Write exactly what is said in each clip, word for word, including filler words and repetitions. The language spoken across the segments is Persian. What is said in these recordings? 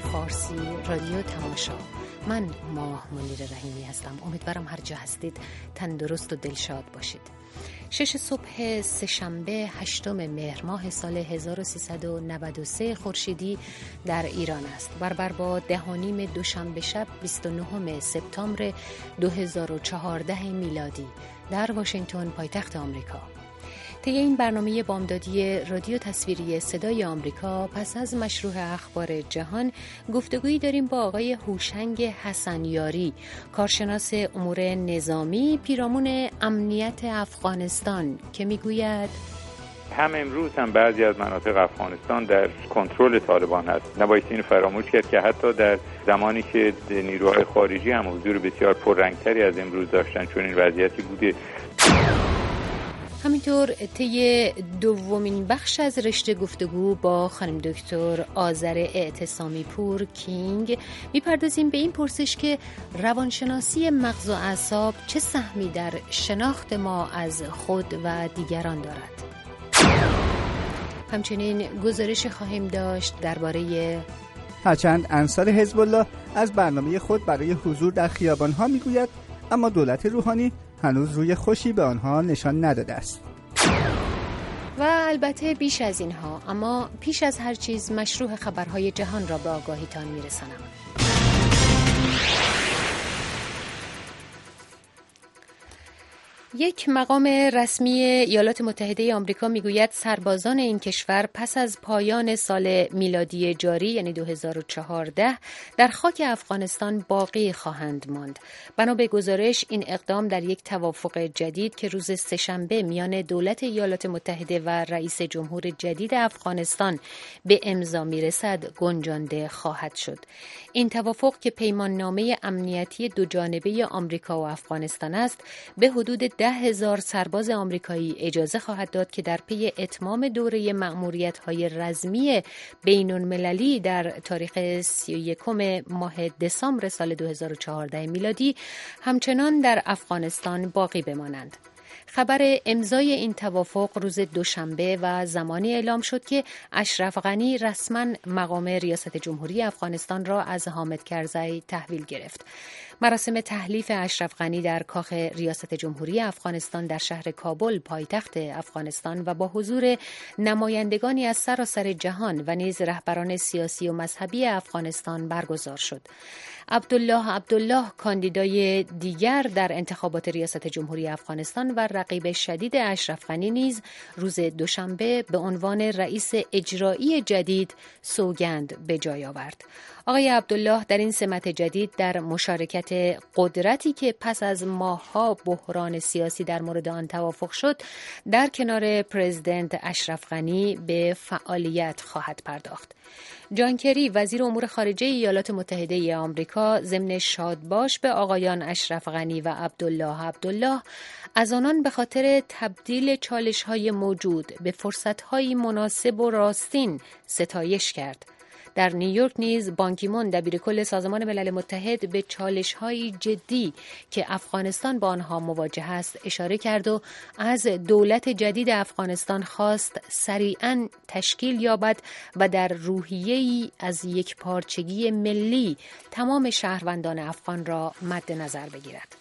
فارسی رادیو تماشا. من ماه منیر رحیمی هستم. امیدوارم هر جا هستید تندرست و دلشاد باشید. شش صبح سه‌شنبه هشتم مهر ماه سال هزار و سیصد و نود و سه خورشیدی در ایران است. برابر با ده و نیم دوشنبه شب بیست و نهم سپتامبر دو هزار و چهارده میلادی در واشنگتن پایتخت آمریکا. طی این برنامه بامدادی رادیو تصویری صدای آمریکا پس از مشروع اخبار جهان گفتگویی داریم با آقای هوشنگ حسنیاری، کارشناس امور نظامی پیرامون امنیت افغانستان، که میگوید هم امروز هم بعضی از مناطق افغانستان در کنترل طالبان هست. نباید اینو فراموش کرد که حتی در زمانی که نیروهای خارجی هم حضور بسیار پررنگتری از امروز داشتن چون این وضعیتی بوده. همینطور طی دومین بخش از رشته گفتگو با خانم دکتر آذر اعتصامی پور کینگ میپردازیم به این پرسش که روانشناسی مغز و اعصاب چه سهمی در شناخت ما از خود و دیگران دارد. همچنین گزارش خواهیم داشت درباره هرچند انصار حزب الله از برنامه خود برای حضور در خیابان‌ها میگوید، اما دولت روحانی هنوز روی خوشی به آنها نشان نداده است. و البته بیش از اینها، اما پیش از هر چیز مشروع خبرهای جهان را به آگاهیتان میرسانم. یک مقام رسمی ایالات متحده آمریکا میگوید سربازان این کشور پس از پایان سال میلادی جاری یعنی دو هزار و چهارده در خاک افغانستان باقی خواهند ماند. بنا به گزارش این اقدام در یک توافق جدید که روز سه‌شنبه میان دولت ایالات متحده و رئیس جمهور جدید افغانستان به امضا میرسد گنجانده خواهد شد. این توافق که پیمان نامه امنیتی دو جانبه آمریکا و افغانستان است به حدود ده هزار سرباز آمریکایی اجازه خواهد داد که در پی اتمام دوره مأموریت‌های رزمی بین‌المللی در تاریخ سی و یکم ماه دسامبر سال دو هزار و چهارده میلادی همچنان در افغانستان باقی بمانند. خبر امضای این توافق روز دوشنبه و زمانی اعلام شد که اشرف غنی رسما مقام ریاست جمهوری افغانستان را از حامد کرزی تحویل گرفت. مراسم تحلیف اشرف غنی در کاخ ریاست جمهوری افغانستان در شهر کابل پایتخت افغانستان و با حضور نمایندگانی از سراسر جهان و نیز رهبران سیاسی و مذهبی افغانستان برگزار شد. عبدالله عبدالله کاندیدای دیگر در انتخابات ریاست جمهوری افغانستان و رقیب شدید اشرف غنی نیز روز دوشنبه به عنوان رئیس اجرایی جدید سوگند به جای آورد. آقای عبدالله در این سمت جدید در مشارکت قدرتی که پس از ماه‌ها بحران سیاسی در مورد آن توافق شد در کنار پرزیدنت اشرف غنی به فعالیت خواهد پرداخت. جان کری وزیر امور خارجه ایالات متحده آمریکا ضمن شادباش به آقایان اشرف غنی و عبدالله عبدالله از آنان به خاطر تبدیل چالش‌های موجود به فرصت‌های مناسب و راستین ستایش کرد. در نیویورک نیز بان کی مون دبیرکل سازمان ملل متحد به چالش‌های جدی که افغانستان با آنها مواجه است اشاره کرد و از دولت جدید افغانستان خواست سریعاً تشکیل یابد و در روحیه‌ای از یکپارچگی ملی تمام شهروندان افغان را مد نظر بگیرد.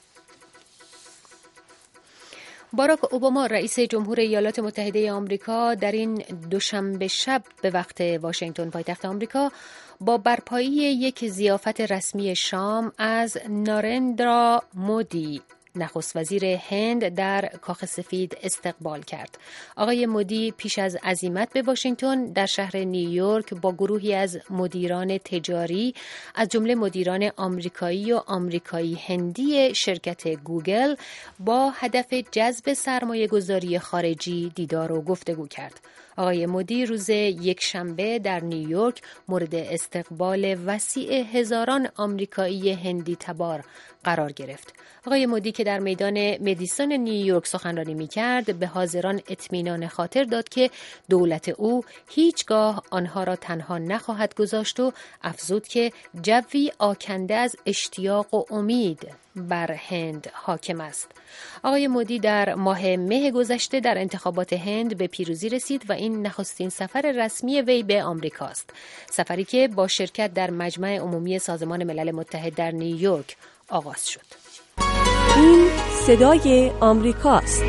باراک اوباما رئیس جمهور ایالات متحده آمریکا در این دوشنبه شب به وقت واشنگتن پایتخت آمریکا با برپایی یک ضیافت رسمی شام از نارندرا مودی نخست وزیر هند در کاخ سفید استقبال کرد. آقای مودی پیش از عزیمت به واشنگتن در شهر نیویورک با گروهی از مدیران تجاری از جمله مدیران آمریکایی و آمریکایی هندی شرکت گوگل با هدف جذب سرمایه‌گذاری خارجی دیدار و گفتگو کرد. آقای مودی روز یکشنبه در نیویورک مورد استقبال وسیع هزاران آمریکایی هندی تبار قرار گرفت. آقای مودی که در میدان مدیسون نیویورک سخنرانی می‌کرد به حاضران اطمینان خاطر داد که دولت او هیچگاه آنها را تنها نخواهد گذاشت و افزود که جوی آکنده از اشتیاق و امید بر هند حاکم است. آقای مودی در ماه مه گذشته در انتخابات هند به پیروزی رسید و این نخستین سفر رسمی وی به آمریکاست. سفری که با شرکت در مجمع عمومی سازمان ملل متحد در نیویورک آغاز شد. این صدای آمریکاست.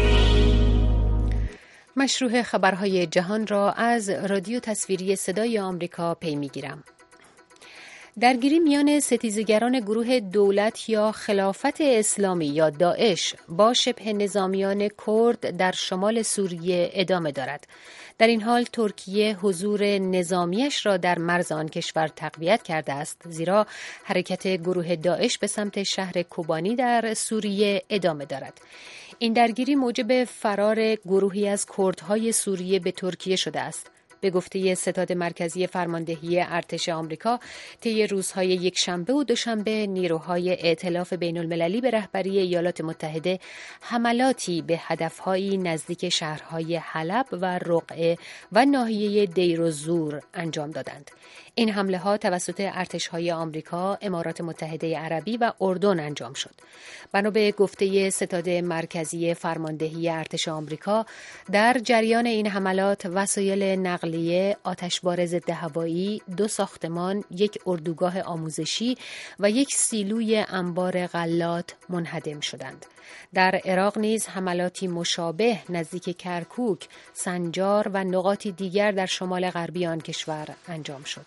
مشروع خبرهای جهان را از رادیو تصویری صدای آمریکا پی می‌گیرم. درگیری میان ستیزگران گروه دولت یا خلافت اسلامی یا داعش با شبه نظامیان کرد در شمال سوریه ادامه دارد. در این حال ترکیه حضور نظامیش را در مرز آن کشور تقویت کرده است، زیرا حرکت گروه داعش به سمت شهر کوبانی در سوریه ادامه دارد. این درگیری موجب فرار گروهی از کردهای سوریه به ترکیه شده است. به گفته ستاد مرکزی فرماندهی ارتش آمریکا، طی روزهای یک شنبه و دوشنبه نیروهای ائتلاف بین المللی به رهبری ایالات متحده حملاتی به هدفهایی نزدیک شهرهای حلب و رقعه و ناحیه دیر الزور انجام دادند. این حمله ها توسط ارتش‌های آمریکا، امارات متحده عربی و اردن انجام شد. بنا به گفته ستاد مرکزی فرماندهی ارتش آمریکا، در جریان این حملات وسایل نقلیه، آتشبار ضد هوایی، دو ساختمان، یک اردوگاه آموزشی و یک سیلوی انبار غلات منهدم شدند. در عراق نیز حملاتی مشابه نزدیک کرکوک، سنجار و نقاطی دیگر در شمال غربی آن کشور انجام شد.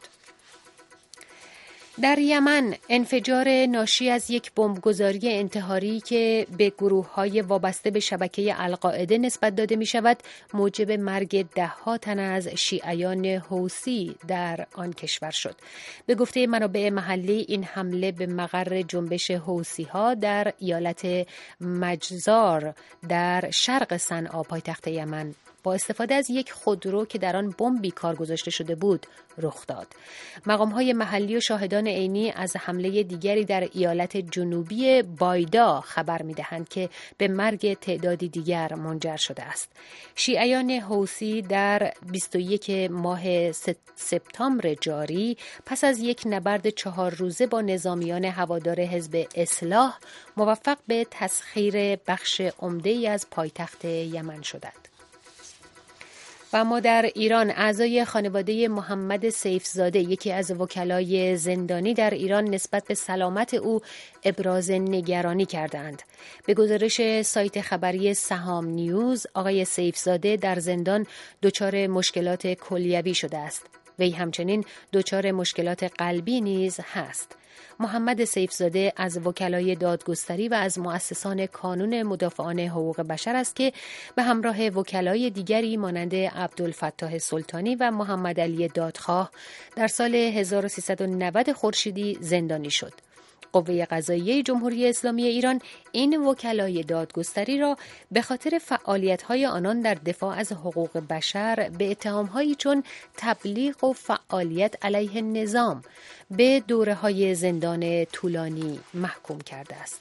در یمن انفجار ناشی از یک بمبگذاری انتحاری که به گروه‌های وابسته به شبکه القاعده نسبت داده می‌شود، موجب مرگ ده‌ها تن از شیعیان حوثی در آن کشور شد. به گفته منابع محلی، این حمله به مقر جنبش حوثی‌ها در ایالت مجزار در شرق صنعا پایتخت یمن با استفاده از یک خودرو که در آن بمبی کار گذاشته شده بود رخ داد. مقام‌های محلی و شاهدان عینی از حمله دیگری در ایالت جنوبی بایدا خبر می‌دهند که به مرگ تعدادی دیگر منجر شده است. شیعیان حوثی در بیست و یک ماه سپتامبر جاری پس از یک نبرد چهار روزه با نظامیان هوادار حزب اصلاح موفق به تسخیر بخش عمده‌ای از پایتخت یمن شدند. و اما در ایران، اعضای خانواده محمد سیفزاده، یکی از وکلای زندانی در ایران، نسبت به سلامت او ابراز نگرانی کردند. به گزارش سایت خبری سهام نیوز، آقای سیفزاده در زندان دچار مشکلات کلیوی شده است. وی همچنین دچار مشکلات قلبی نیز هست. محمد سیفزاده از وکلای دادگستری و از مؤسسان کانون مدافعان حقوق بشر است که به همراه وکلای دیگری مانند عبدالفتاح سلطانی و محمد علی دادخواه در سال هزار و سیصد و نود خورشیدی زندانی شد. قوه قضاییه جمهوری اسلامی ایران این وکلای دادگستری را به خاطر فعالیت‌های آنان در دفاع از حقوق بشر به اتهام‌هایی چون تبلیغ و فعالیت علیه نظام به دوره‌های زندان طولانی محکوم کرده است.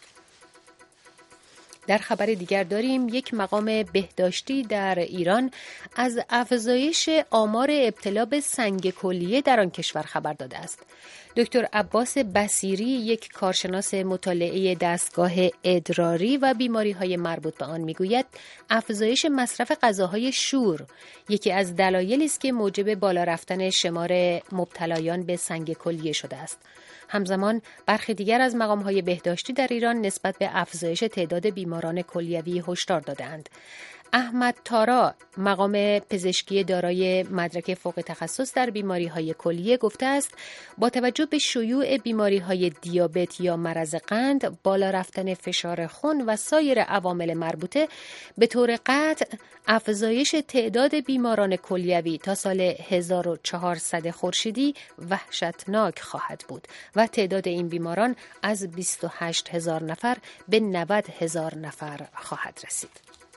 در خبر دیگر داریم یک مقام بهداشتی در ایران از افزایش آمار ابتلا به سنگ کلیه در آن کشور خبر داده است. دکتر عباس بصیری، یک کارشناس مطالعه دستگاه ادراری و بیماری‌های مربوط به آن، میگوید افزایش مصرف غذاهای شور یکی از دلایلی است که موجب بالا رفتن شمار مبتلایان به سنگ کلیه شده است. همزمان برخی دیگر از مقام‌های بهداشتی در ایران نسبت به افزایش تعداد بیماران کلیوی هشدار دادند. احمد تارا، مقام پزشکی دارای مدرک فوق تخصص در بیماری‌های کلیه، گفته است با توجه به شیوع بیماری‌های دیابت یا مرض قند، بالا رفتن فشار خون و سایر عوامل مربوطه، به طور قطع افزایش تعداد بیماران کلیوی تا سال هزار و چهارصد خورشیدی وحشتناک خواهد بود و تعداد این بیماران از بیست و هشت هزار نفر به نود هزار نفر خواهد رسید.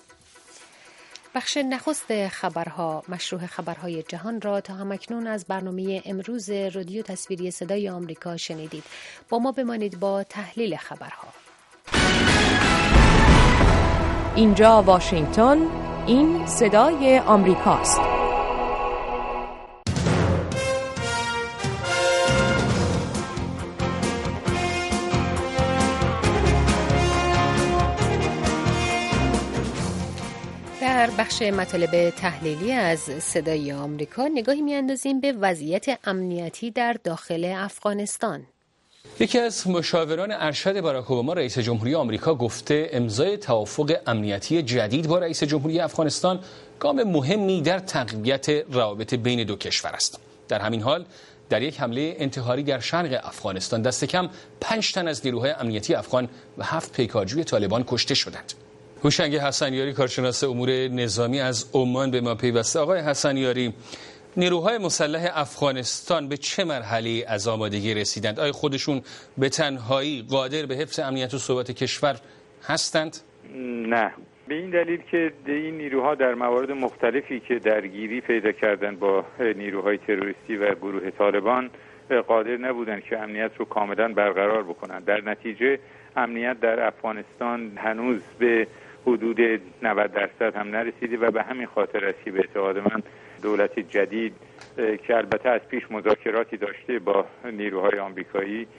بخش نخست خبرها، مشروع خبرهای جهان را تا همکنون از برنامه امروز رادیو تصویری صدای آمریکا شنیدید. با ما بمانید با تحلیل خبرها. اینجا واشنگتن، این صدای آمریکاست. در بخش مطالب تحلیلی از صدای آمریکا نگاهی می‌اندازیم به وضعیت امنیتی در داخل افغانستان. یکی از مشاوران ارشد باراک اوباما رئیس جمهوری آمریکا گفته امضای توافق امنیتی جدید با رئیس جمهوری افغانستان گام مهمی در تقویت روابط بین دو کشور است. در همین حال در یک حمله انتحاری در شرق افغانستان دست کم پنج تن از نیروهای امنیتی افغان و هفت پیکارجوی طالبان کشته شدند. هوشنگ حسنیاری کارشناس امور نظامی از عمان به ما پیوسته. آقای حسنیاری، نیروهای مسلح افغانستان به چه مرحله از آمادگی رسیدند؟ آیا خودشون به تنهایی قادر به حفظ امنیت و ثبات کشور هستند؟ نه، به این دلیل که این نیروها در موارد مختلفی که درگیری پیدا کردن با نیروهای تروریستی و گروه طالبان قادر نبودند که امنیت رو کاملا برقرار بکنند. در نتیجه امنیت در افغانستان هنوز به حدود نود درصد هم نرسیده و به همین خاطر است که به اعتقاد من دولت جدید که البته از پیش مذاکراتی داشته با نیروهای آمریکایی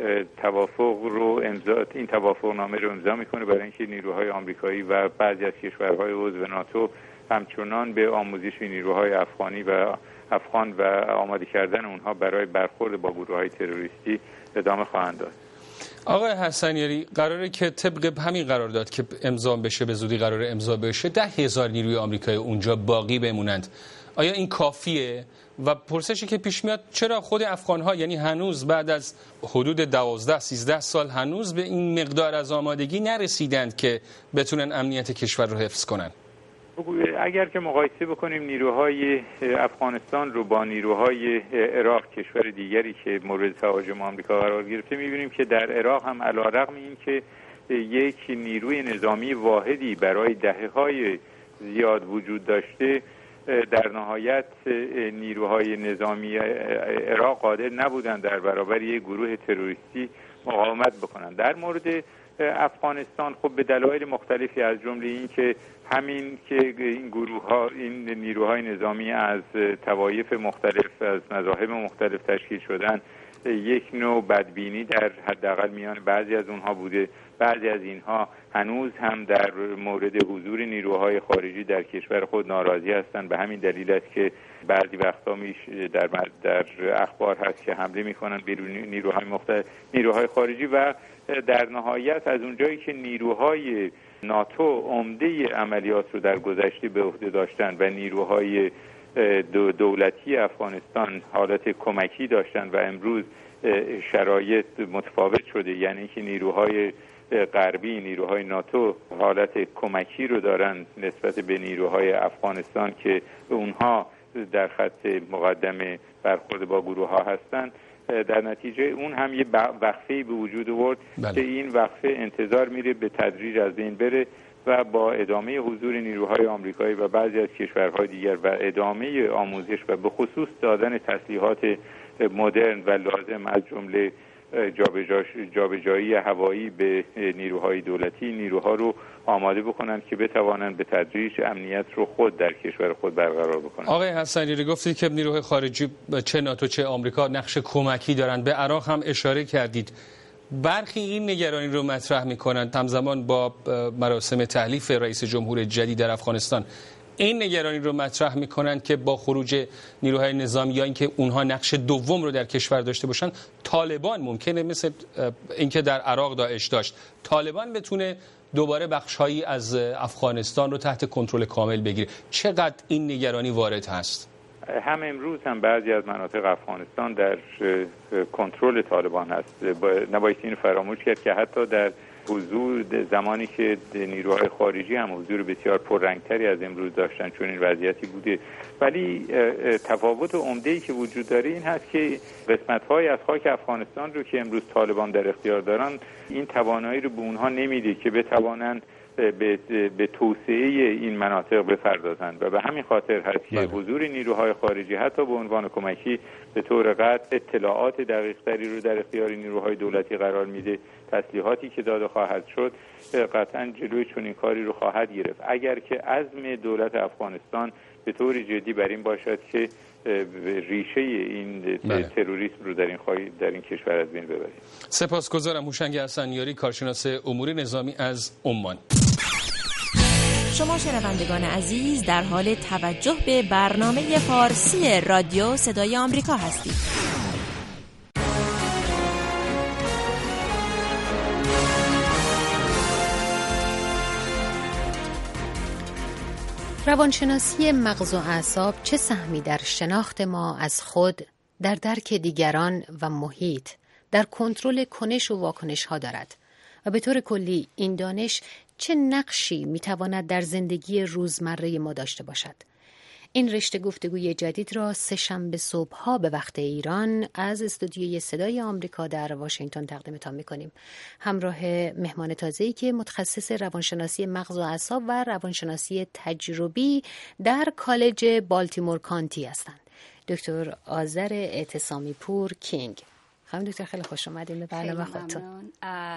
توافق رو امضا این توافقنامه رو امضا میکنه برای اینکه نیروهای آمریکایی و بعضی از کشورهای عضو ناتو همچنان به آموزش نیروهای افغانی و افغان و آماده کردن اونها برای برخورد با گروه‌های تروریستی ادامه خواهند داد. آقای حسنیاری، قراره که طبق همین قرارداد که امضا بشه به زودی قراره امضا بشه ده هزار نیروی آمریکایی اونجا باقی بمونند. آیا این کافیه؟ و پرسشی که پیش میاد چرا خود افغان‌ها یعنی هنوز بعد از حدود دوازده سیزده سال هنوز به این مقدار از آمادگی نرسیدند که بتونن امنیت کشور رو حفظ کنن؟ اگر که مقایسه بکنیم نیروهای افغانستان رو با نیروهای عراق، کشور دیگری که مورد تهاجم آمریکا قرار گرفته، می‌بینیم که در عراق هم علی‌رغم این که یک نیروی نظامی واحدی برای دهه‌های زیاد وجود داشته، در نهایت نیروهای نظامی عراق قادر نبودند در برابر یک گروه تروریستی مقاومت بکنند. در مورد افغانستان خب به دلایل مختلفی از جمله این که همین که این گروه ها این نیروهای نظامی از طوایف مختلف از مذاهب مختلف تشکیل شدن، یک نوع بدبینی در حداقل میان بعضی از اونها بوده. بعضی از اینها هنوز هم در مورد حضور نیروهای خارجی در کشور خود ناراضی هستند. به همین دلیل است که بعضی وقتا میش در در اخبار هست که حمله میکنن به نیروهای مختلف نیروهای خارجی و در نهایت از اونجایی که نیروهای ناتو عمده عملیات رو در گذشته به عهده داشتن و نیروهای دولتی افغانستان حالت کمکی داشتن و امروز شرایط متفاوت شده، یعنی که نیروهای غربی، نیروهای ناتو حالت کمکی رو دارن نسبت به نیروهای افغانستان که اونها در خط مقدم برخورد با گروه ها هستن. در نتیجه اون هم یه وقفه‌ای به وجود آورد که این وقفه انتظار میره به تدریج از بین بره و با ادامه حضور نیروهای آمریکایی و بعضی از کشورهای دیگر و ادامه آموزش و به خصوص دادن تسلیحات مدرن و لازم از جمله جابجایی هوایی به نیروهای دولتی، نیروها رو آماده بکنن که بتوانند به تدریج امنیت رو خود در کشور خود برقرار بکنن. آقای حسنیاری، گفتید که نیروهای خارجی چه ناتو چه آمریکا نقش کمکی دارند. به عراق هم اشاره کردید. برخی این نگرانی رو مطرح می‌کنند همزمان با مراسم تحلیف رئیس جمهور جدید در افغانستان. این نگرانی رو مطرح می‌کنند که با خروج نیروهای نظامی یا اینکه اونها نقش دوم رو در کشور داشته باشن، طالبان ممکنه مثل اینکه در عراق داعش داشت، طالبان بتونه دوباره بخش‌هایی از افغانستان رو تحت کنترل کامل بگیره. چقدر این نگرانی وارد هست؟ هم امروز هم بعضی از مناطق افغانستان در کنترل طالبان هست. نباید این فراموش کرد که حتی در حضور زمانی که نیروهای خارجی هم حضور بسیار پررنگتری از امروز داشتن چون این وضعیتی بوده، ولی تفاوت عمده‌ای که وجود داره این هست که قسمت‌های از خاک افغانستان رو که امروز طالبان در اختیار دارن این توانایی رو به اونها نمیده که بتوانند به, به توسعه این مناطق بپردازند و به همین خاطر هست که حضور نیروهای خارجی حتی به عنوان کمکی به طور قطع اطلاعات دقیق‌تری رو در اختیار نیروهای دولتی قرار میده. تسلیحاتی که داده خواهد شد قطعا جلوی چنین کاری رو خواهد گرفت اگر که عزم دولت افغانستان به طور جدی بر این باشد که ریشه این تروریسم رو در این خواهی در این کشور از بین ببرید. سپاسگزارم. هوشنگ حسنیاری کارشناس امور نظامی از عمان. شما شنوندگان عزیز در حال توجه به برنامه فارسی رادیو صدای آمریکا هستید. روانشناسی مغز و اعصاب چه سهمی در شناخت ما از خود، در درک دیگران و محیط، در کنترل کنش و واکنش ها دارد و به طور کلی این دانش چه نقشی میتواند در زندگی روزمره ما داشته باشد؟ این رشته گفتگوی جدید را سه شنبه صبح ها به وقت ایران از استودیوی صدای آمریکا در واشنگتن تقدیمتان میکنیم. همراه مهمان تازه‌ای که متخصص روانشناسی مغز و اعصاب و روانشناسی تجربی در کالج بالتیمور کانتی هستند. دکتر آذر اعتصامی پور کینگ. خانم دکتر خیلی خوش اومدین به برنامه خودتون.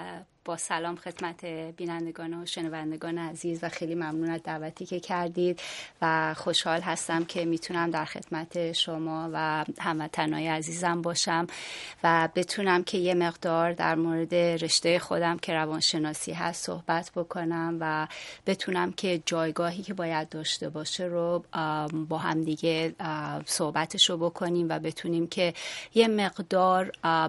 با سلام خدمت بینندگان و شنوندگان عزیز و خیلی ممنون از دعوتی که کردید و خوشحال هستم که میتونم در خدمت شما و هموطنای عزیزم باشم و بتونم که یه مقدار در مورد رشته خودم که روانشناسی هست صحبت بکنم و بتونم که جایگاهی که باید داشته باشه رو با هم دیگه صحبتش رو بکنیم و بتونیم که یه مقدار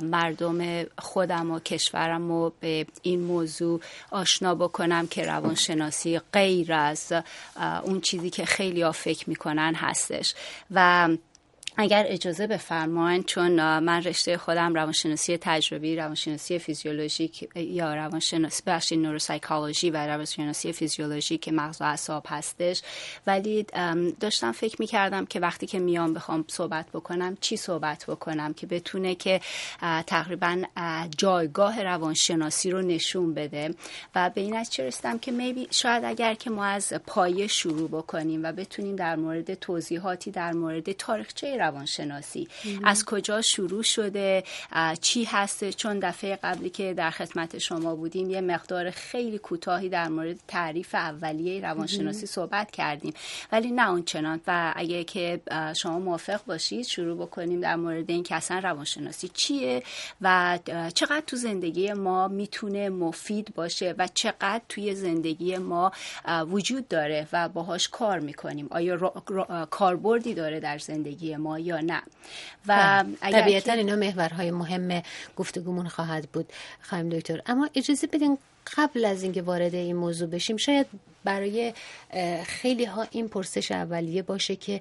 مردم خودم و کشورم رو به این موضوع آشنا بکنم که روانشناسی غیر از اون چیزی که خیلی ها فکر میکنن هستش. و اگر اجازه بفرمایین، چون من رشته خودم روانشناسی تجربی، روانشناسی فیزیولوژیک یا روانشناسی بخش نوروسایکولوژی و روانشناسی فیزیولوژیک مغز و اعصاب هستش، ولی داشتم فکر می‌کردم که وقتی که میام بخوام صحبت بکنم چی صحبت بکنم که بتونه که تقریبا جایگاه روانشناسی رو نشون بده و به این نتیجه رسیدم که میبی شاید اگر که ما از پایه شروع بکنیم و بتونیم در مورد توضیحاتی در مورد تاریخچه روانشناسی از کجا شروع شده، چی هسته، چون دفعه قبلی که در خدمت شما بودیم یه مقدار خیلی کوتاهی در مورد تعریف اولیه روانشناسی صحبت کردیم، ولی نه اون چنان. و اگه که شما موافق باشید شروع بکنیم در مورد این که اصلا روانشناسی چیه و چقدر تو زندگی ما میتونه مفید باشه و چقدر توی زندگی ما وجود داره و باهاش کار میکنیم، آیا کاربردی داره در زندگی ما یا نه. و طبیعتا اینا محورهای مهم گفتگومون خواهد بود خانم دکتر. اما اجازه بدین قبل از اینکه وارد این موضوع بشیم شاید برای خیلی ها این پرسش اولیه باشه که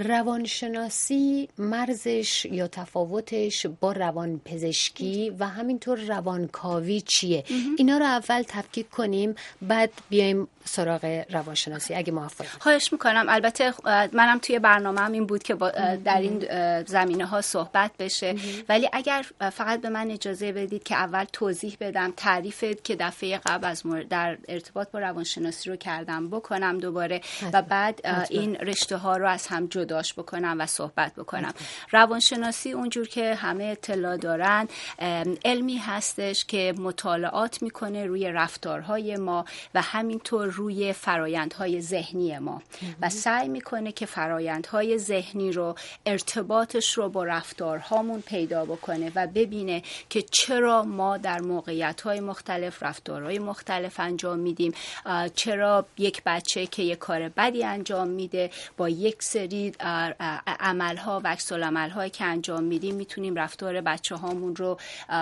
روانشناسی مرزش یا تفاوتش با روانپزشکی و همینطور روانکاوی چیه؟ اینا رو اول تفکیک کنیم بعد بیایم سراغ روانشناسی اگه موافقی. خواهش میکنم. البته منم توی برنامه‌ام این بود که در این زمینه ها صحبت بشه، ولی اگر فقط به من اجازه بدید که اول توضیح بدم تعریف که دفعه قبل از در ارتباط با روانشناسی رو کردم بکنم دوباره و بعد این رشته ها رو از هم جداش بکنم و صحبت بکنم. روانشناسی اونجور که همه اطلاع دارن علمی هستش که مطالعات میکنه روی رفتارهای ما و همینطور روی فرایندهای ذهنی ما و سعی میکنه که فرایندهای ذهنی رو ارتباطش رو با رفتارهامون پیدا بکنه و ببینه که چرا ما در موقعیت‌های مختلف رفتارهای مختلف انجام میدیم، چرا یک بچه که یک کار بدی انجام میده با یک سری عملها و عکس‌العمل‌هایی که انجام میدیم میتونیم رفتار بچه هامون رو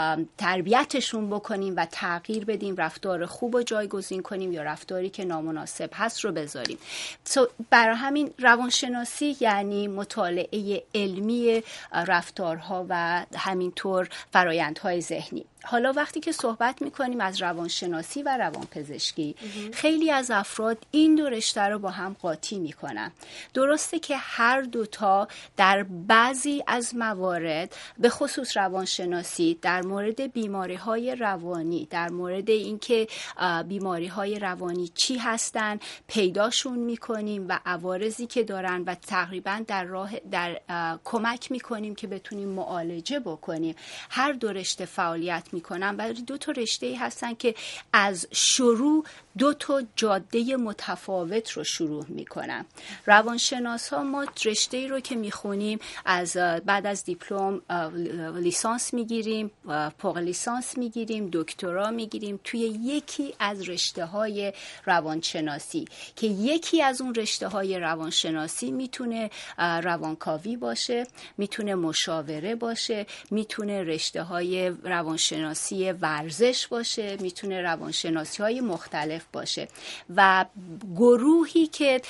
تربیتشون بکنیم و تغییر بدیم، رفتار خوب رو جایگزین کنیم یا رفتاری که نامناسب هست رو بذاریم. so, برای همین روانشناسی یعنی مطالعه علمی رفتارها و همینطور فرایندهای ذهنی. حالا وقتی که صحبت میکنیم از روانشناسی و روانپزشکی خیلی از افراد این دو رشته رو با هم قاطی میکنن. درسته که هر دوتا در بعضی از موارد به خصوص روانشناسی در مورد بیماری های روانی، در مورد اینکه بیماری های روانی چی هستن پیداشون میکنیم و عوارضی که دارن و تقریبا در راه در کمک میکنیم که بتونیم معالجه بکنیم. هر دو رشته فعالیت میکنن ولی دو تا رشته هستن که از شروع دو تا جاده رشته متفاوت رو شروع میکنن. روانشناس ها ما رشته رو که میخونیم از بعد از دیپلم لیسانس میگیریم، فوق لیسانس میگیریم، دکترا میگیریم توی یکی از رشته های روانشناسی که یکی از اون رشته های روانشناسی میتونه روانکاوی باشه، میتونه مشاوره باشه، میتونه رشته های روانشناسی ورزش باشه، میتونه روانشناسی های مختلف باشه. و گروهی که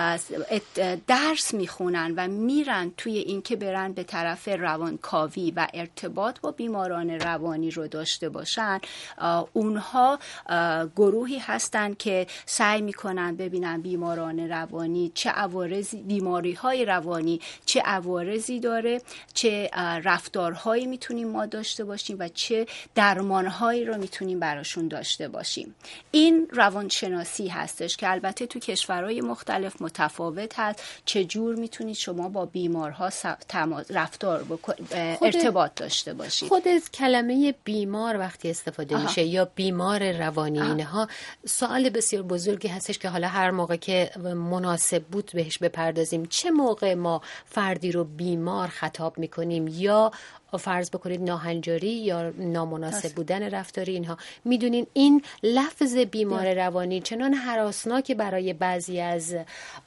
درس میخونن و میرن توی این که برن به طرف روانکاوی و ارتباط با بیماران روانی رو داشته باشن، اونها گروهی هستن که سعی میکنن ببینن بیماران روانی چه عوارضی، بیماری های روانی چه عوارضی داره، چه رفتارهایی میتونیم ما داشته باشیم و چه درمانهایی رو میتونیم براشون داشته باشیم. این روانشناسی هستش که البته تو کشورهای مختلف متفاوت هست. چجور میتونید شما با بیمارها رفتار بکن... ارتباط داشته باشید. خود کلمه بیمار وقتی استفاده آها. میشه یا بیمار روانی، اینها سوال بسیار بزرگی هستش که حالا هر موقع که مناسب بود بهش بپردازیم. چه موقع ما فردی رو بیمار خطاب میکنیم یا فرض بکنید ناهنجاری یا نامناسب بودن رفتاری، اینها میدونین این لفظ بیمار روانی چنان هراسناک برای بعضی از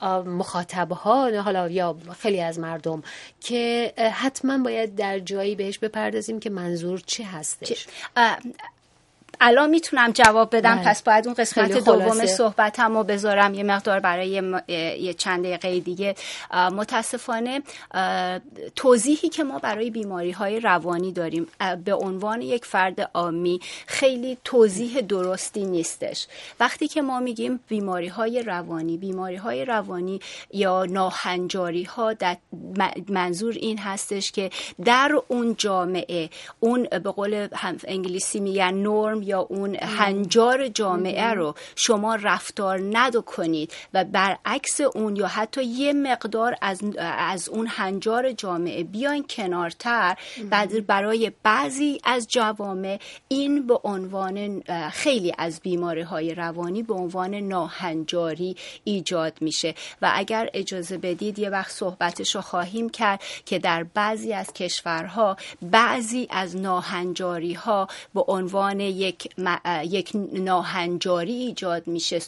مخاطبها حالا یا خیلی از مردم که حتما باید در جایی بهش بپردازیم که منظور چه هستش. الان میتونم جواب بدم بله. پس باید اون قسمت دوم صحبتمو بذارم یه مقدار برای یه چند دقیقه دیگه. متاسفانه توضیحی که ما برای بیماری‌های روانی داریم به عنوان یک فرد عامی خیلی توضیح درستی نیستش. وقتی که ما میگیم بیماری‌های روانی، بیماری‌های روانی یا ناهنجاری‌ها، منظور این هستش که در اون جامعه، اون به قول انگلیسی میگن نورم یا اون هنجار جامعه رو شما رفتار ندو کنید و برعکس اون یا حتی یه مقدار از از اون هنجار جامعه بیاین کنارتر، بعد برای بعضی از جوامع این به عنوان خیلی از بیماری‌های روانی به عنوان ناهنجاری ایجاد میشه. و اگر اجازه بدید یه وقت صحبتشو خواهیم کرد که در بعضی از کشورها بعضی از ناهنجاری‌ها به عنوان یک یک ناهنجاری ایجاد میشه،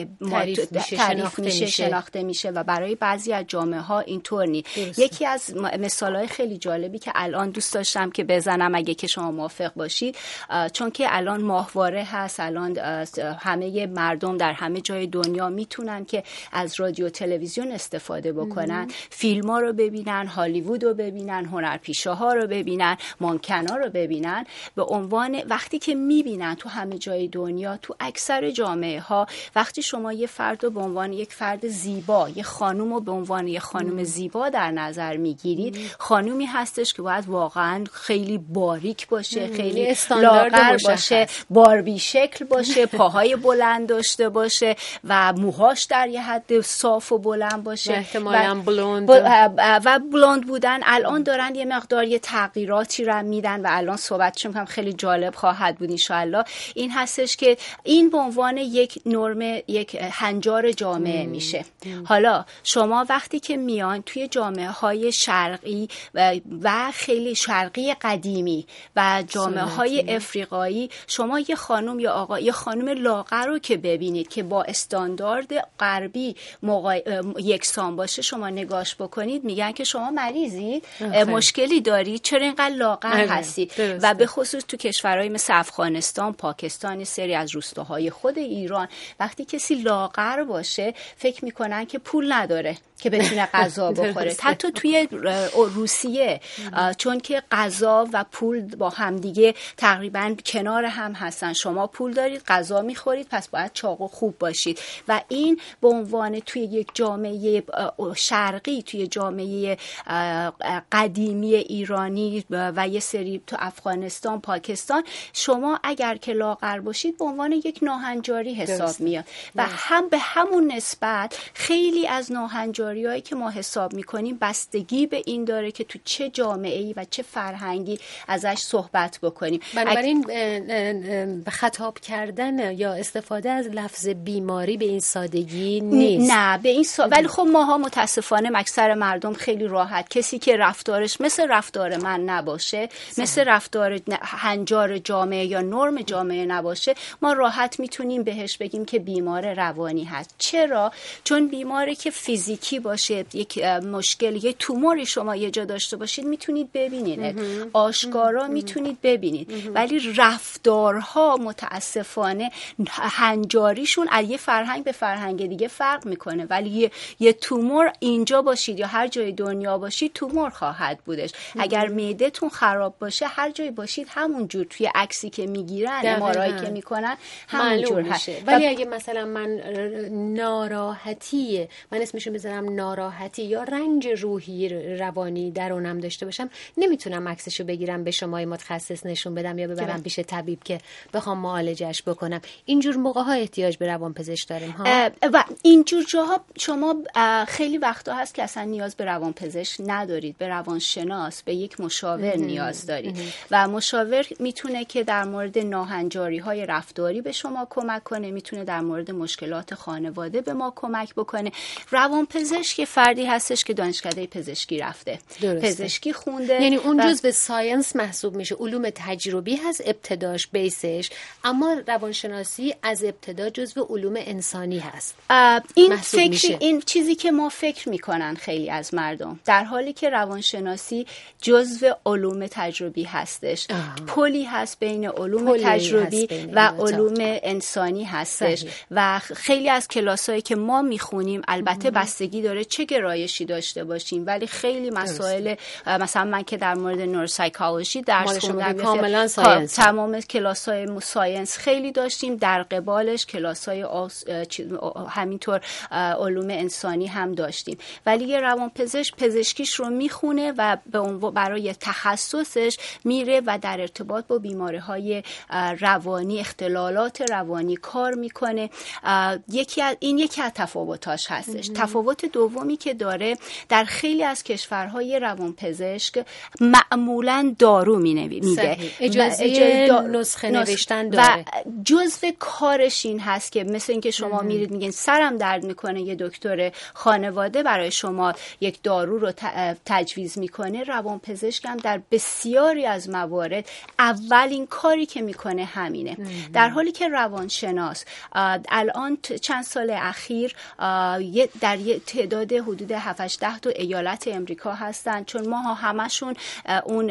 تعریف میشه, شناخته, میشه, شناخته میشه و برای بعضی از جامعه ها اینطور نیست. یکی از مثالهای خیلی جالبی که الان دوست داشتم که بزنم اگه که شما موافق باشید، چون که الان ماهواره هست، الان همه مردم در همه جای دنیا میتونن که از رادیو تلویزیون استفاده بکنن، فیلم ها رو ببینن، هالیوود رو ببینن، هنرپیشه ها رو ببینن، مانکن ها رو ببینن. به عنوان وقتی که میبینن تو همه جای دنیا، تو اکثر جامعه ها، وقتی شما یه فرد رو به عنوان یک فرد زیبا، یه خانم رو به عنوان یه خانم زیبا در نظر میگیرید، خانومی هستش که باید واقعا خیلی باریک باشه، خیلی لاغر باشه، باربی شکل باشه، پاهای بلند داشته باشه و موهاش در یه حد صاف و بلند باشه، احتمالاً بلوند و بلوند بودن. الان دارن یه مقدار یه تغییراتی رو میدن و الان صحبتش می‌کنم، خیلی جالب خواهد بود انشالله. این هستش که این به عنوان یک نرم، یک هنجار جامعه مم. میشه. مم. حالا شما وقتی که میان توی جامعه های شرقی و, و خیلی شرقی قدیمی و جامعه های افریقایی، شما یه خانم یا آقا یه خانم لاغر رو که ببینید که با استاندارد غربی مقا... یکسان باشه، شما نگاش بکنید میگن که شما مریضید، مشکلی دارید، چرا اینقدر لاغر هستی؟ و به خصوص تو کشورهای مثل افغانستان، پاکستان، سری از روستاهای خود ایران، وقتی کسی لاغر باشه فکر میکنن که پول نداره که بتونه غذا بخوره. حتی توی روسیه، چون که غذا و پول با همدیگه تقریبا کنار هم هستن، شما پول دارید، غذا میخورید، پس باید چاق و خوب باشید. و این به عنوان توی یک جامعه شرقی، توی جامعه قدیمی ایرانی و یه سری تو افغانستان، پاکستان، شما اگر اگر که لاغر باشید به عنوان یک ناهنجاری حساب میاد و هم به همون نسبت خیلی از ناهنجاری‌هایی که ما حساب میکنیم بستگی به این داره که تو چه جامعه‌ای و چه فرهنگی ازش صحبت بکنیم. بنابراین اگ... خطاب کردن یا استفاده از لفظ بیماری به این سادگی نیست. نه به این سا... ولی خب ماها متاسفانه اکثر مردم خیلی راحت، کسی که رفتارش مثل رفتار من نباشه، صحیح. مثل رفتار هنجار جامعه یا نرم جامعه نباشه، ما راحت میتونیم بهش بگیم که بیمار روانی هست. چرا؟ چون بیماری که فیزیکی باشه، یک مشکل، یک توموری شما یه جا داشته باشید میتونید ببینید، آشکارا میتونید ببینید، ولی رفتارها متاسفانه هنجاریشون از یه فرهنگ به فرهنگ دیگه فرق میکنه. ولی یه, یه تومور اینجا باشید یا هر جای دنیا باشید تومور خواهد بودش. اگر معده‌تون خراب باشه هر جای باشید همون جور توی عکسی که میگیرن، ام‌آرآی که میکنن همون جور هست. ولی اگه مثلا من ناراحتی، من اسمشو بذارم ناراحتی یا رنج روحی روانی درونم داشته باشم، نمیتونم عکسشو بگیرم به شما متخصص نشون بدم یا ببرم پیش طبیب که بخوام معالجهش بکنم. اینجور موقع ها احتیاج به روانپزشک داریم ها. و اینجور جاها شما خیلی وقتا هست که اصلا نیاز به روانپزشک ندارید، به روانشناس، به یک مشاور نیاز دارید و مشاور میتونه که در مورد ناهنجاری های رفتاری به شما کمک کنه، میتونه در مورد مشکلات خانواده به ما کمک بکنه. روانپزشک فردی هستش که دانشکده پزشکی رفته، درسته. پزشکی خونده، یعنی اون و... جزء ساینس محسوب میشه، علوم تجربی هست ابتداش بیسش، اما روانشناسی از ابتدا جزء علوم انسانی هست. این فکر، این چیزی که ما فکر میکنن خیلی از مردم، در حالی که روانشناسی جزء علوم تجربی هستش. آه. پلی هست بین علوم تجربی بین و علوم انسانی هستش. صحیح. و خیلی از کلاسایی که ما میخونیم البته مم. بستگی داره چه گرایشی داشته باشیم، ولی خیلی مسائل، مثلا من که در مورد نوروسایکولوژی درس خوندم، کاملا ساینس، تمام کلاسای ساینس خیلی داشتیم، در قبالش کلاسای آس... همینطور علوم انسانی هم داشتیم. ولی یه روانپزشک پزشکیش رو میخونه و برای تخصصش میره و در ارتباط با بیماری‌های روانی، اختلالات روانی کار میکنه. یکی از این یکی از تفاوتاش هستش. تفاوت دومی که داره، در خیلی از کشورهای روانپزشک معمولاً دارو میده، اجازه دا... نسخه نوشتن داره و جزء کارش این هست که مثل اینکه شما میرید میگین سرم درد میکنه، یه دکتر خانواده برای شما یک دارو رو تجویز میکنه، روانپزشک هم در بسیاری از موارد اولین کاری که میکنه همینه. مم. در حالی که روانشناس الان چند سال اخیر در یه تعداد حدود هفت هشت تا ایالت امریکا هستن، چون ما ها همشون اون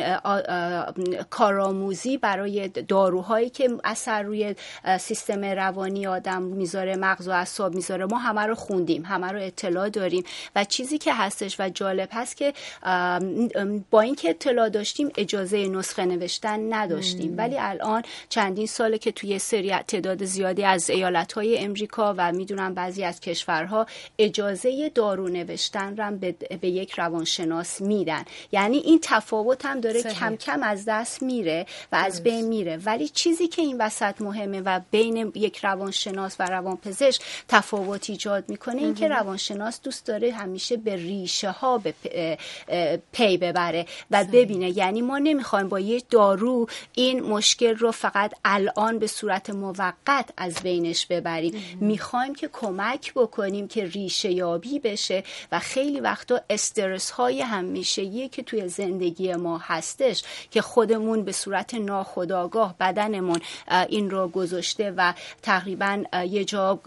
کارآموزی برای داروهایی که اثر روی سیستم روانی آدم میذاره، مغز و اعصاب میذاره، ما همه رو خوندیم، همه رو اطلاع داریم و چیزی که هستش و جالب هست که با اینکه اطلاع داشتیم اجازه نسخه نوشتن نداشتیم. مم. ولی الان چندین ساله که توی سری تعداد زیادی از ایالت‌های امریکا و میدونم بعضی از کشورها اجازه دارو نوشتن رو به, به یک روانشناس میدن. یعنی این تفاوت هم داره صحیح. کم کم از دست میره و از بین میره. ولی چیزی که این وسط مهمه و بین یک روانشناس و روانپزشک تفاوت ایجاد میکنه این که روانشناس دوست داره همیشه به ریشه ها به پی ببره و صحیح. ببینه. یعنی ما نمیخوایم با یک دارو این مشکل رو فقط الان به صورت موقت از بینش ببریم، میخوایم که کمک بکنیم که ریشه یابی بشه و خیلی وقتا استرس های همیشه‌ای که توی زندگی ما هستش که خودمون به صورت ناخودآگاه بدنمون این رو گذاشته و تقریبا یه جا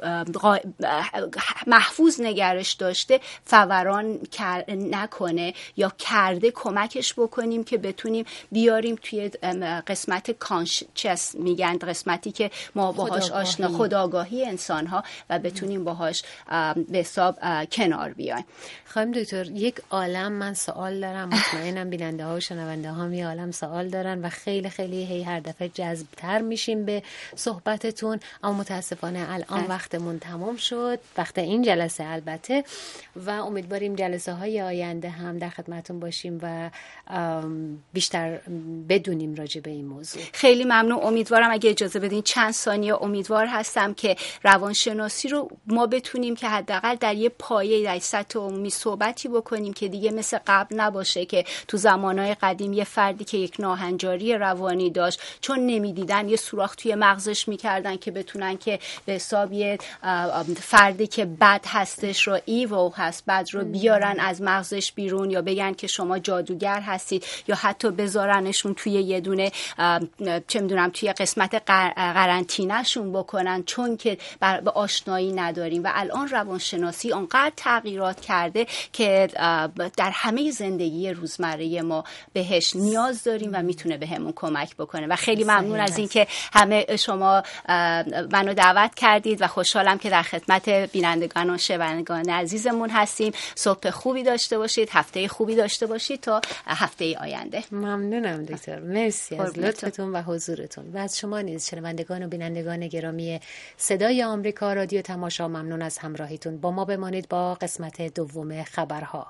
محفوظ نگرش داشته فوران نکنه یا کرده، کمکش بکنیم که بتونیم بیاریم توی قسمت کانشس میگن، قسمتی که ما باهاش آشنا، خودآگاهی انسان ها، و بتونیم باهاش به حساب کنار بیایم. خانم دکتر، یک عالم من سوال دارم، مطمئنم بیننده ها و شنونده ها می عالم سوال دارن و خیلی خیلی هی هر دفعه جذب‌تر میشیم به صحبتتون، اما متاسفانه الان وقتمون تمام شد، وقت این جلسه البته، و امیدواریم جلسه های آینده هم در خدمتتون باشیم و بیشتر بدونیم راجع به این موضوع. خیلی ممنون. ممنون. امیدوارم اگه اجازه بدین چند ثانیه امیدوار هستم که روانشناسی رو ما بتونیم که حداقل در یه پایه در سطح عمومی صحبتی بکنیم که دیگه مثل قبل نباشه که تو زمانهای قدیم یه فردی که یک ناهنجاری روانی داشت چون نمیدیدن یه سوراخ توی مغزش میکردن که بتونن که به حساب یه فردی که بد هستش رو ایو هست بد رو بیارن از مغزش بیرون، یا بگن که شما جادوگر هستید، یا حتی بذارنشون توی یه دونه چه میدونم توی قسمت قرنطینه‌شون بکنن چون که به آشنایی نداریم. و الان روانشناسی انقدر تغییرات کرده که در همه زندگی روزمره ما بهش نیاز داریم و میتونه بهمون کمک بکنه. و خیلی ممنون از اینکه همه شما منو دعوت کردید و خوشحالم که در خدمت بینندگان و شنوندگان عزیزمون هستیم. صبح خوبی داشته باشید، هفته خوبی داشته باشید تا هفته آینده. ممنونم دکتر، مرسی از لطفتون و حضورتون. و از شما نیز شنوندگان و بینندگان گرامی صدای آمریکا رادیو تماشا ممنون از همراهیتون. با ما بمانید با قسمت دوم خبرها.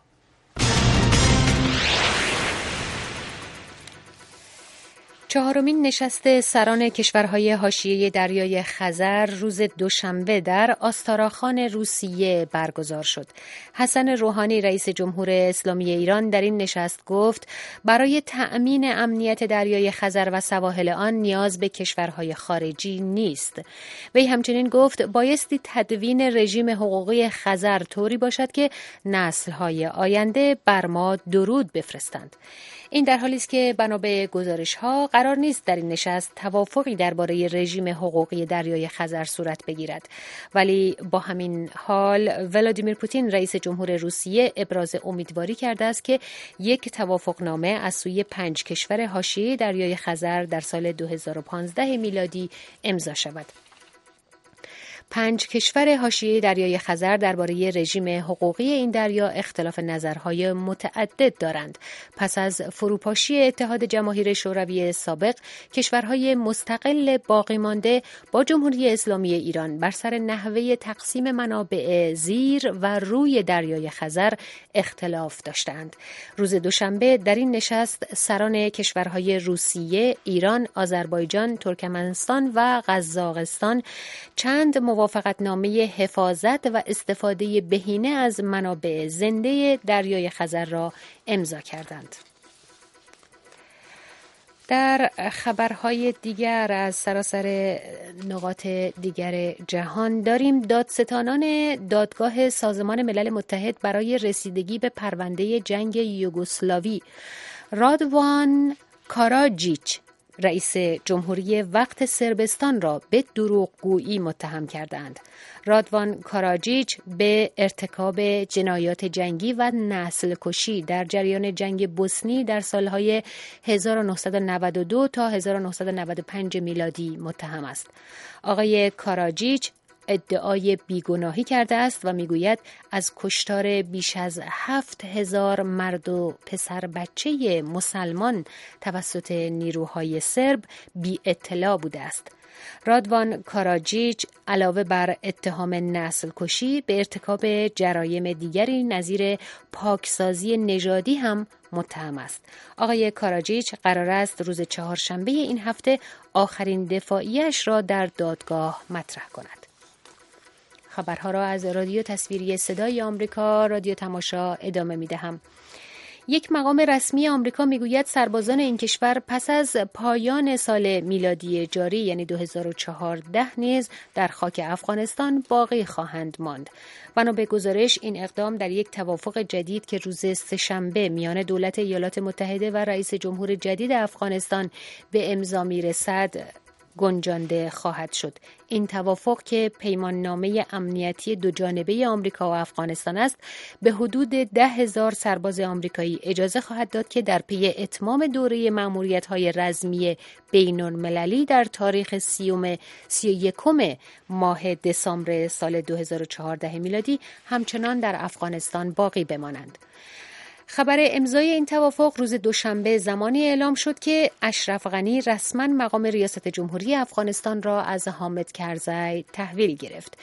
چهارمین نشست سران کشورهای حاشیه دریای خزر روز دوشنبه در آستاراخان روسیه برگزار شد. حسن روحانی رئیس جمهور اسلامی ایران در این نشست گفت برای تأمین امنیت دریای خزر و سواحل آن نیاز به کشورهای خارجی نیست. وی همچنین گفت بایستی تدوین رژیم حقوقی خزر طوری باشد که نسل‌های آینده بر ما درود بفرستند. این در حالی است که بنا به گزارش‌ها قرار نیست در این نشست توافقی درباره رژیم حقوقی دریای خزر صورت بگیرد، ولی با همین حال ولادیمیر پوتین رئیس جمهور روسیه ابراز امیدواری کرده است که یک توافقنامه از سوی پنج کشور حاشیه دریای خزر در سال دو هزار و پانزده میلادی امضا شود. پنج کشور حاشیه دریای خزر درباره رژیم حقوقی این دریا اختلاف نظرهای متعدد دارند. پس از فروپاشی اتحاد جماهیر شوروی سابق، کشورهای مستقل باقی مانده با جمهوری اسلامی ایران بر سر نحوه تقسیم منابع زیر و روی دریای خزر اختلاف داشتند. روز دوشنبه در این نشست سران کشورهای روسیه، ایران، آذربایجان، ترکمنستان و قزاقستان چند موافقتنامه حفاظت و استفاده بهینه از منابع زنده دریای خزر را امضا کردند. در خبرهای دیگر از سراسر نقاط دیگر جهان داریم دادستانان دادگاه سازمان ملل متحد برای رسیدگی به پرونده جنگ یوگسلاوی رادوان کاراجیچ رئیس جمهوری وقت صربستان را به دروغگویی متهم کردند. رادوان کاراجیچ به ارتکاب جنایات جنگی و نسل کشی در جریان جنگ بوسنی در سالهای هزار و نهصد و نود و دو تا هزار و نهصد و نود و پنج میلادی متهم است. آقای کاراجیچ ادعای بیگناهی کرده است و میگوید از کشتار بیش از هفت هزار مرد و پسر بچه مسلمان توسط نیروهای سرب بی اطلاع بوده است. رادوان کاراجیچ علاوه بر اتهام نسل کشی به ارتکاب جرایم دیگری نظیر پاکسازی نژادی هم متهم است. آقای کاراجیچ قرار است روز چهارشنبه این هفته آخرین دفاعیش را در دادگاه مطرح کند. خبرها را از رادیو تصویری صدای آمریکا رادیو تماشا ادامه می دهم. یک مقام رسمی آمریکا میگوید سربازان این کشور پس از پایان سال میلادی جاری یعنی دو هزار و چهارده نیز در خاک افغانستان باقی خواهند ماند. بنا به گزارش این اقدام در یک توافق جدید که روز سه‌شنبه میان دولت ایالات متحده و رئیس جمهور جدید افغانستان به امضا میرسد گنجانده خواهد شد. این توافق که پیمان نامه امنیتی دو جانبه آمریکا و افغانستان است، به حدود ده هزار سرباز آمریکایی اجازه خواهد داد که در پی اتمام دوره مأموریت‌های رزمی بین‌المللی در تاریخ سیوم سی و یکم ماه دسامبر سال دو هزار و چهارده میلادی همچنان در افغانستان باقی بمانند. خبر امضای این توافق روز دوشنبه زمانی اعلام شد که اشرف غنی رسما مقام ریاست جمهوری افغانستان را از حامد کرزی تحویل گرفت.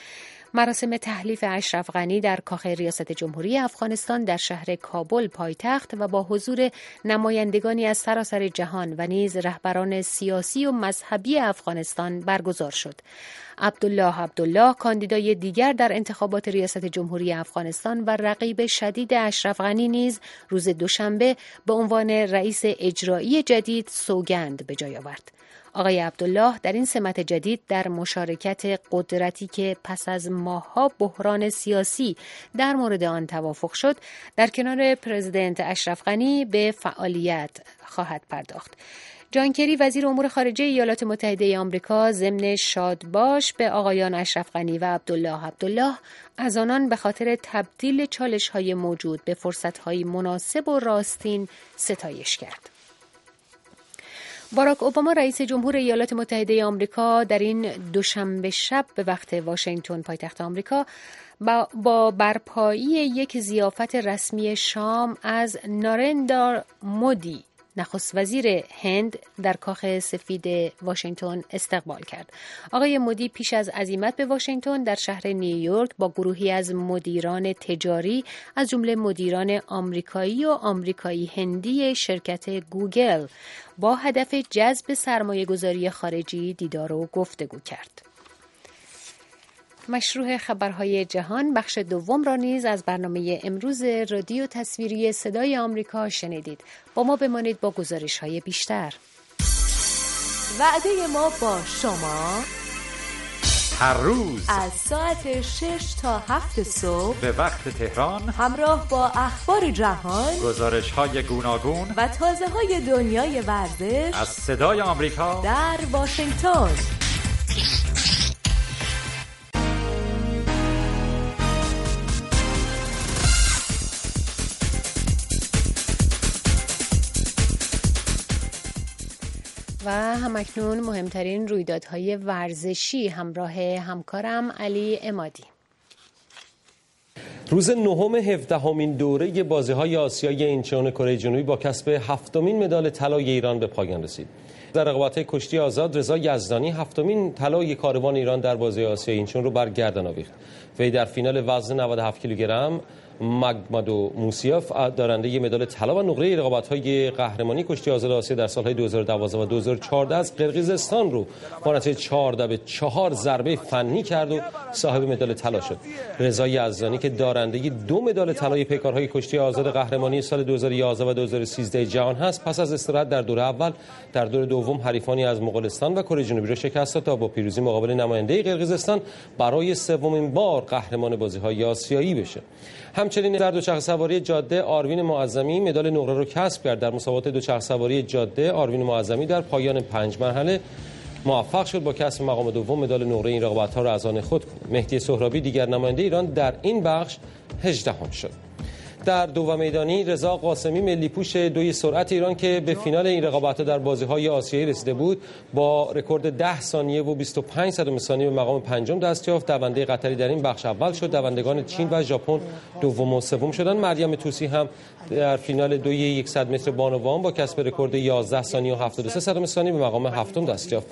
مراسم تحلیف اشرف غنی در کاخ ریاست جمهوری افغانستان در شهر کابل پایتخت و با حضور نمایندگانی از سراسر جهان و نیز رهبران سیاسی و مذهبی افغانستان برگزار شد. عبدالله عبدالله کاندیدای دیگر در انتخابات ریاست جمهوری افغانستان و رقیب شدید اشرف غنی نیز روز دوشنبه به عنوان رئیس اجرایی جدید سوگند به جای آورد. آقای عبدالله در این سمت جدید در مشارکت قدرتی که پس از ماه‌ها بحران سیاسی در مورد آن توافق شد، در کنار پرزیدنت اشرف غنی به فعالیت خواهد پرداخت. جان کری وزیر امور خارجه ایالات متحده آمریکا ضمن شادباش به آقایان اشرف غنی و عبدالله عبدالله از آنان به خاطر تبدیل چالش‌های موجود به فرصت‌های مناسب و راستین ستایش کرد. باراک اوباما رئیس جمهور ایالات متحده آمریکا در این دوشنبه شب به وقت واشنگتن پایتخت آمریکا با, با برپایی یک ضیافت رسمی شام از نارندرا مودی نخست وزیر هند در کاخ سفید واشنگتن استقبال کرد. آقای مودی پیش از عزیمت به واشنگتن در شهر نیویورک با گروهی از مدیران تجاری از جمله مدیران آمریکایی و آمریکایی هندی شرکت گوگل با هدف جذب سرمایه‌گذاری خارجی دیدار و گفتگو کرد. مشروع خبرهای جهان بخش دوم را نیز از برنامه امروز رادیو تصویری صدای آمریکا شنیدید. با ما بمانید با گزارش‌های بیشتر. وعده ما با شما هر روز از ساعت شش تا هفت صبح به وقت تهران همراه با اخبار جهان، گزارش‌های گوناگون و تازه‌های دنیای ورزش از صدای آمریکا در واشنگتن. و همکنون مهمترین رویدادهای ورزشی همراه همکارم علی امادی. روز نهم هفدهمین دوره بازی‌های آسیایی اینچون کره جنوبی با کسب هفتمین مدال طلای ایران به پایان رسید. در رقابت‌های کشتی آزاد رضا یزدانی هفتمین طلای کاروان ایران در بازی آسیایی اینچون رو بر گردن آویخت. وی در فینال وزن نود و هفت کیلوگرم مگمدو موسیاف دارنده مدال طلا و نقره رقابت‌های قهرمانی کشتی آزاد آسیا در سال‌های دو هزار و دوازده و دو هزار و چهارده از قرقیزستان رو با نتیجه چهارده به چهار ضربه فنی کرد و صاحب مدال طلا شد. رضا یزدانی که دارنده دو مدال طلای پیکارهای کشتی آزاد قهرمانی سال دو هزار و یازده و دو هزار و سیزده جهان هست، پس از استراحت در دوره اول در دوره دوم حریفانی از مغولستان و کره جنوبی را شکست داد تا با پیروزی مقابل نماینده قرقیزستان برای سومین بار قهرمان بازی‌های آسیایی بشه. همچنین در دوچرخه سواری جاده آروین معظمی مدال نقره رو کسب کرد. در مسابقات دوچرخه سواری جاده آروین معظمی در پایان پنج مرحله موفق شد با کسب مقام دوم مدال نقره این رقابت‌ها را از آن خود کند. مهدی سهرابی دیگر نماینده ایران در این بخش هجدهم شد. در دوم میدانی رضا قاسمی ملی پوش دوی سرعت ایران که به فینال این رقابت‌ها در بازی‌های آسیایی رسیده بود با رکورد ده ثانیه و بیست و پنج صدم ثانیه به مقام پنجم دست یافت. دونده قطری در این بخش اول شد. دوندگان چین و ژاپن دوم و سوم شدند. مریم طوسی هم در فینال دوی صد متر بانوان با کسب رکورد یازده ثانیه و هفتاد و سه صدم ثانیه به مقام هفتم دست یافت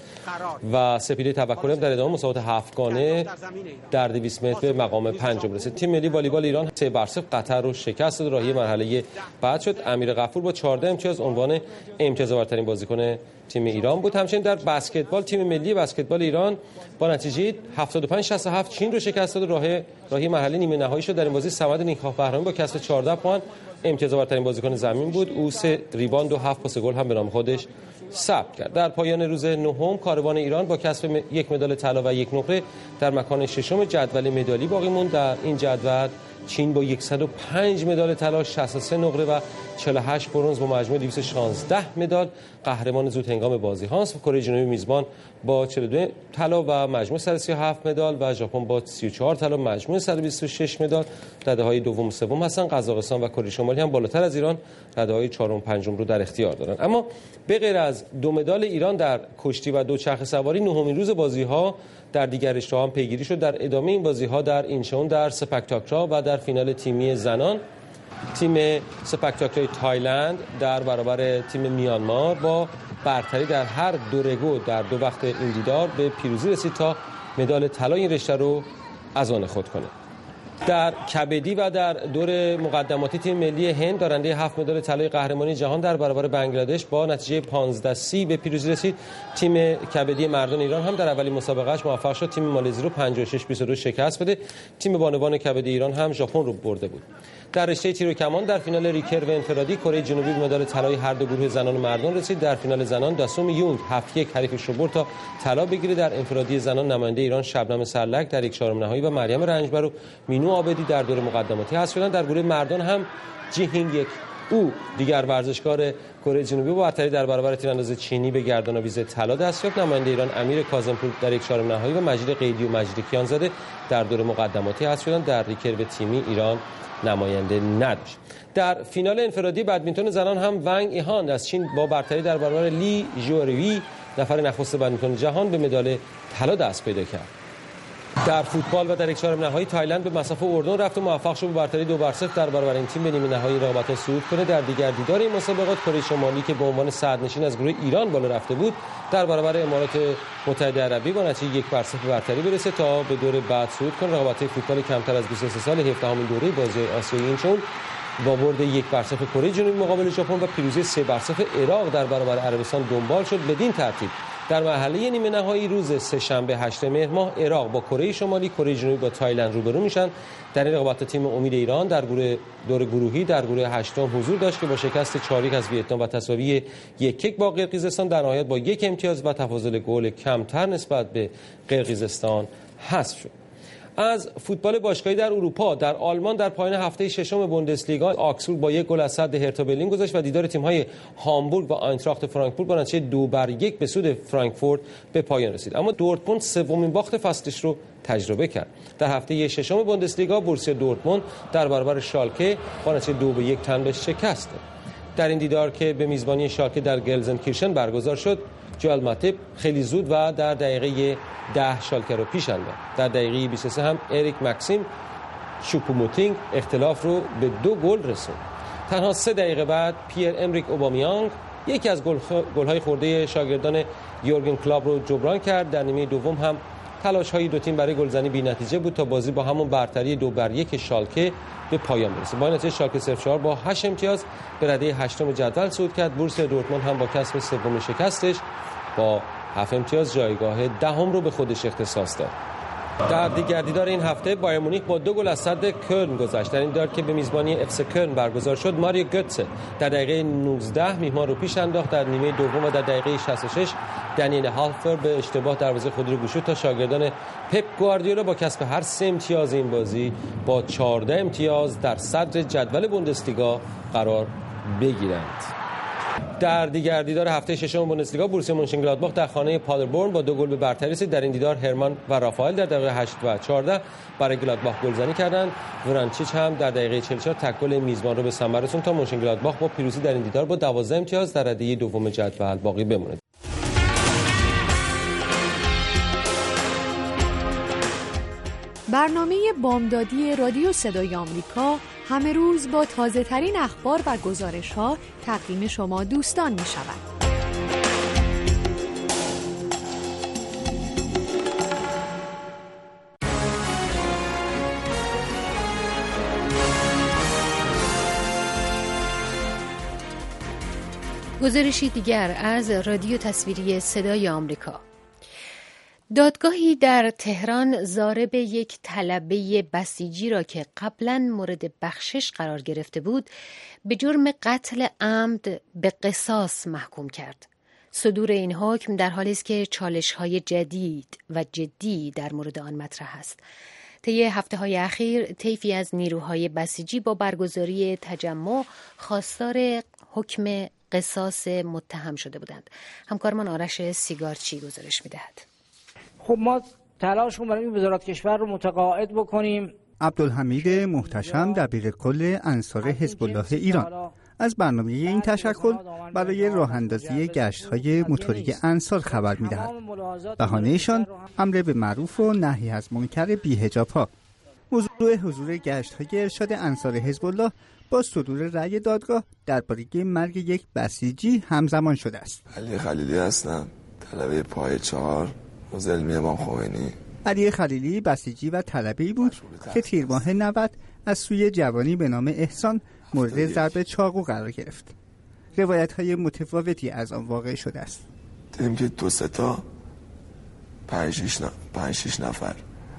و سپیده توکلی در ادامه مسابقات هفتگانه در دویست متر به مقام پنجم رسید. تیم ملی والیبال ایران سه بر صفر قطر رو شکست داد. راهی مرحله بعد شد. امیر غفور با چهارده امتیاز عنوان امتیازآورترین بازیکن تیم ایران بود. همچنین در بسکتبال تیم ملی بسکتبال ایران با نتیجه هفتاد و پنج شصت و هفت چین رو شکست داد و راه راهی مرحله نیمه نهایی شد. در این بازی صمد نیکخواه بهرامی با کسب چهارده پوان امتیازآورترین بازیکن زمین بود. او سه ریباند و هفت پاس گل هم به نام خودش ثبت کرد. در پایان روز نهم کاروان ایران با کسب یک مدال طلا و یک نقره در مکان ششم جدول مدالی باقی موند. در این جدول چین با صد و پنج مدال طلا، شصت و سه نقره و چهل و هشت برنز با مجموع دویست و شانزده مدال قهرمان زود هنگام بازی هاست. کره جنوبی میزبان با چهل و دو طلا و مجموع صد و سی و هفت مدال و ژاپن با سی و چهار طلا مجموع صد و بیست و شش مدال رده‌های دوم و سوم هستند. قزاقستان و کره شمالی هم بالاتر از ایران رده‌های چهارم و پنجم رو در اختیار دارند. اما به غیر از دو مدال ایران در کشتی و دوچرخه سواری، نهمین روز بازی‌ها در دیگر رشته‌ها هم پیگیری شد. در ادامه این بازی‌ها در اینچون، در سپک تاکرا و در فینال تیمی زنان تیم سپک تاکرای تایلند در برابر تیم میانمار با برتری در هر دو رگو در دو وقت این دیدار به پیروزی رسید تا مدال طلای این رشته رو از آن خود کنه. در کبدی و در دور مقدماتی تیم ملی هند دارنده هفت مدال طلای قهرمانی جهان در برابر بنگلادش با نتیجه پانزده سی به پیروزی رسید. تیم کبدی مردان ایران هم در اولین مسابقهش موفق شد تیم مالزی رو پنجاه و شش بیست و دو شکست بده. تیم بانوان کبدی ایران هم ژاپن رو برده بود. در رشته تیر و کمان در فینال ریکرو انفرادی کره جنوبی به مدال طلای هر دو گروه زنان و مردان رسید. در فینال زنان داسوم یونگ هفت یک حریفش رو برد تا طلا بگیره. در انفرادی زنان نماینده ایران شبنم سرلک در یک چهارم نهایی و مریم رنجبر و مینو عابدی در دور مقدماتی حذف شدند. در گروه مردان هم جی هینگ یک او دیگر ورزشکار کره جنوبی با برتری در برابر تیرانداز چینی به گردن‌آویز طلا دست یافت. نماینده ایران امیر کاظمپور در یک چهارم نهایی و مجید قیدی و مجید کیانزاده در دور مقدماتی حذف شدند. در ریکرو تیمی ایران نماینده نداشت. در فینال انفرادی بدمینتون زنان هم ونگ ایهان از چین با برتری در برابر لی ژوروی نفر نخست بدمینتون جهان به مدال طلا دست پیدا کرد. در فوتبال و در یک چهارم نهایی تایلند به مصاف اردن رفت و موفق شد به برتری دو بر صفر در برابر این تیم به نیمه نهایی رقابت‌ها صعود کنه. در دیگر دیدار این مسابقات کره شمالی که به عنوان صدرنشین از گروه ایران بالا رفته بود در برابر امارات متحده عربی با نتیجه یک بر صفر برتری برسه تا به دور بعد صعود کنه. رقابت‌های فوتبال کمتر از بیست و سه سال هفدهمین دوره بازی آسیایی اینچون با برد یک بر صفر کره جنوبی مقابل ژاپن و پیروزی سه بر صفر عراق در برابر عربستان دنبال شد. بدین ترتیب در مرحله نیمه نهایی روز سه‌شنبه هشتم مهر ماه عراق با کره شمالی، کره جنوبی با تایلند روبرو میشن. در این رقابت تیم امید ایران در گروه دور گروهی در گروه هشتم حضور داشت که با شکست چهار یک از ویتنام و تساوی یک یک با قرقیزستان در نهایت با یک امتیاز و تفاضل گل کمتر نسبت به قرقیزستان حذف شد. از فوتبال باشگاهی در اروپا در آلمان در پایان هفته ششم بوندسلیگا آکسبورگ با یک گل از صد هرتا برلین گذشت و دیدار تیم‌های هامبورگ و آینتراخت فرانکفورت با نتیجه دو بر یک به سود فرانکفورت به پایان رسید. اما دورتموند سومین باخت فصلش رو تجربه کرد. در هفته ششم بوندسلیگا بورسیا دورتموند در برابر شالکه با نتیجه دو به یک تن به شکست داد. در این دیدار که به میزبانی شالکه در گلزنکیرشن برگزار شد، جوال ماتیپ خیلی زود و در دقیقه ده شالکه رو پیش انداخت. در دقیقه بیست و سه هم اریک مکسیم شوپوموتینگ اختلاف رو به دو گل رسوند. تنها سه دقیقه بعد پیر امریک اوبامیانگ یکی از گل‌های خورده شاگردان یورگن کلوپ رو جبران کرد. در نیمه دوم هم تلاش‌های دو تیم برای گلزنی بی‌نتیجه بود تا بازی با همون برتری دو بر یک شالکه به پایان برسید. با نتیجه شالکه صفر چهار با هشت امتیاز به رده هشتم جدول صعود کرد. بورسیا دورتموند هم با کسب سومین شکستش با هفت امتیاز جایگاه دهم رو به خودش اختصاص داد. در دیگر دیدار این هفته بایر مونیخ با دو گل از صد کلن گذشت. در این دیدار که به میزبانی اف سی کلن برگزار شد، ماریو گوتسه در دقیقه نوزده میهمان رو پیش انداخت. در نیمه دوم و در دقیقه شصت و شش دنیل هالفر به اشتباه دروازه خود رو گشود تا شاگردان پپ گواردیولا با کسب هر سه امتیاز این بازی با چهارده امتیاز در صدر جدول بوندسلیگا قرار بگیرند. در دیگر دیدار هفته ششم بوندسلیگا بورسیا مونشنگلادباخ در خانه پادربورن با دو گل به برتری رسید. در این دیدار هرمان و رافائل در دقیقه هشت و چهارده برای گلادباخ گلزنی کردند. ورانچیچ هم در دقیقه چهل و چهار تک گل میزبان رو به ثمر رسوند تا مونشنگلادباخ با پیروزی در این دیدار با دوازده امتیاز در رده دوم جدول باقی بماند. برنامه بامدادی رادیو صدای آمریکا همه روز با تازه ترین اخبار و گزارش ها تقدیم شما دوستان می شود. گزارشی دیگر از رادیو تصویری صدای آمریکا. دادگاهی در تهران ضارب یک طلبه بسیجی را که قبلا مورد بخشش قرار گرفته بود به جرم قتل عمد به قصاص محکوم کرد. صدور این حکم در حالی است که چالش‌های جدید و جدی در مورد آن مطرح است. طی هفته‌های اخیر طیفی از نیروهای بسیجی با برگزاری تجمع خواستار حکم قصاص متهم شده بودند. همکارمان آرش سیگارچی گزارش می‌دهد. خب ما تلاش کنیم برای وزارت کشور رو متقاعد بکنیم. عبدالحمید محتشم دبیر کل انصار حزب الله ایران از برنامه این تشکل برای راه اندازی گشت‌های موتوری انصار خبر می‌دهد. بهانه‌شان امر به معروف و نهی از منکر بی‌حجاب‌ها. موضوع حضور گشت‌های ارشاد انصار حزب الله با صدور رأی دادگاه درباره مرگ یک بسیجی همزمان شده است. علی خلیلی هستم، طلبه پای چهار حوزه علمی امام خمینی. علی خلیلی بسیجی و طلبه‌ای بود که تیر ماه نود از سوی جوانی به نام احسان مورد ضرب چاقو قرار گرفت. روایت‌های متفاوتی از آن واقع شده است. دیدیم که دو سه تا پنج شش نفر پنج شش نفر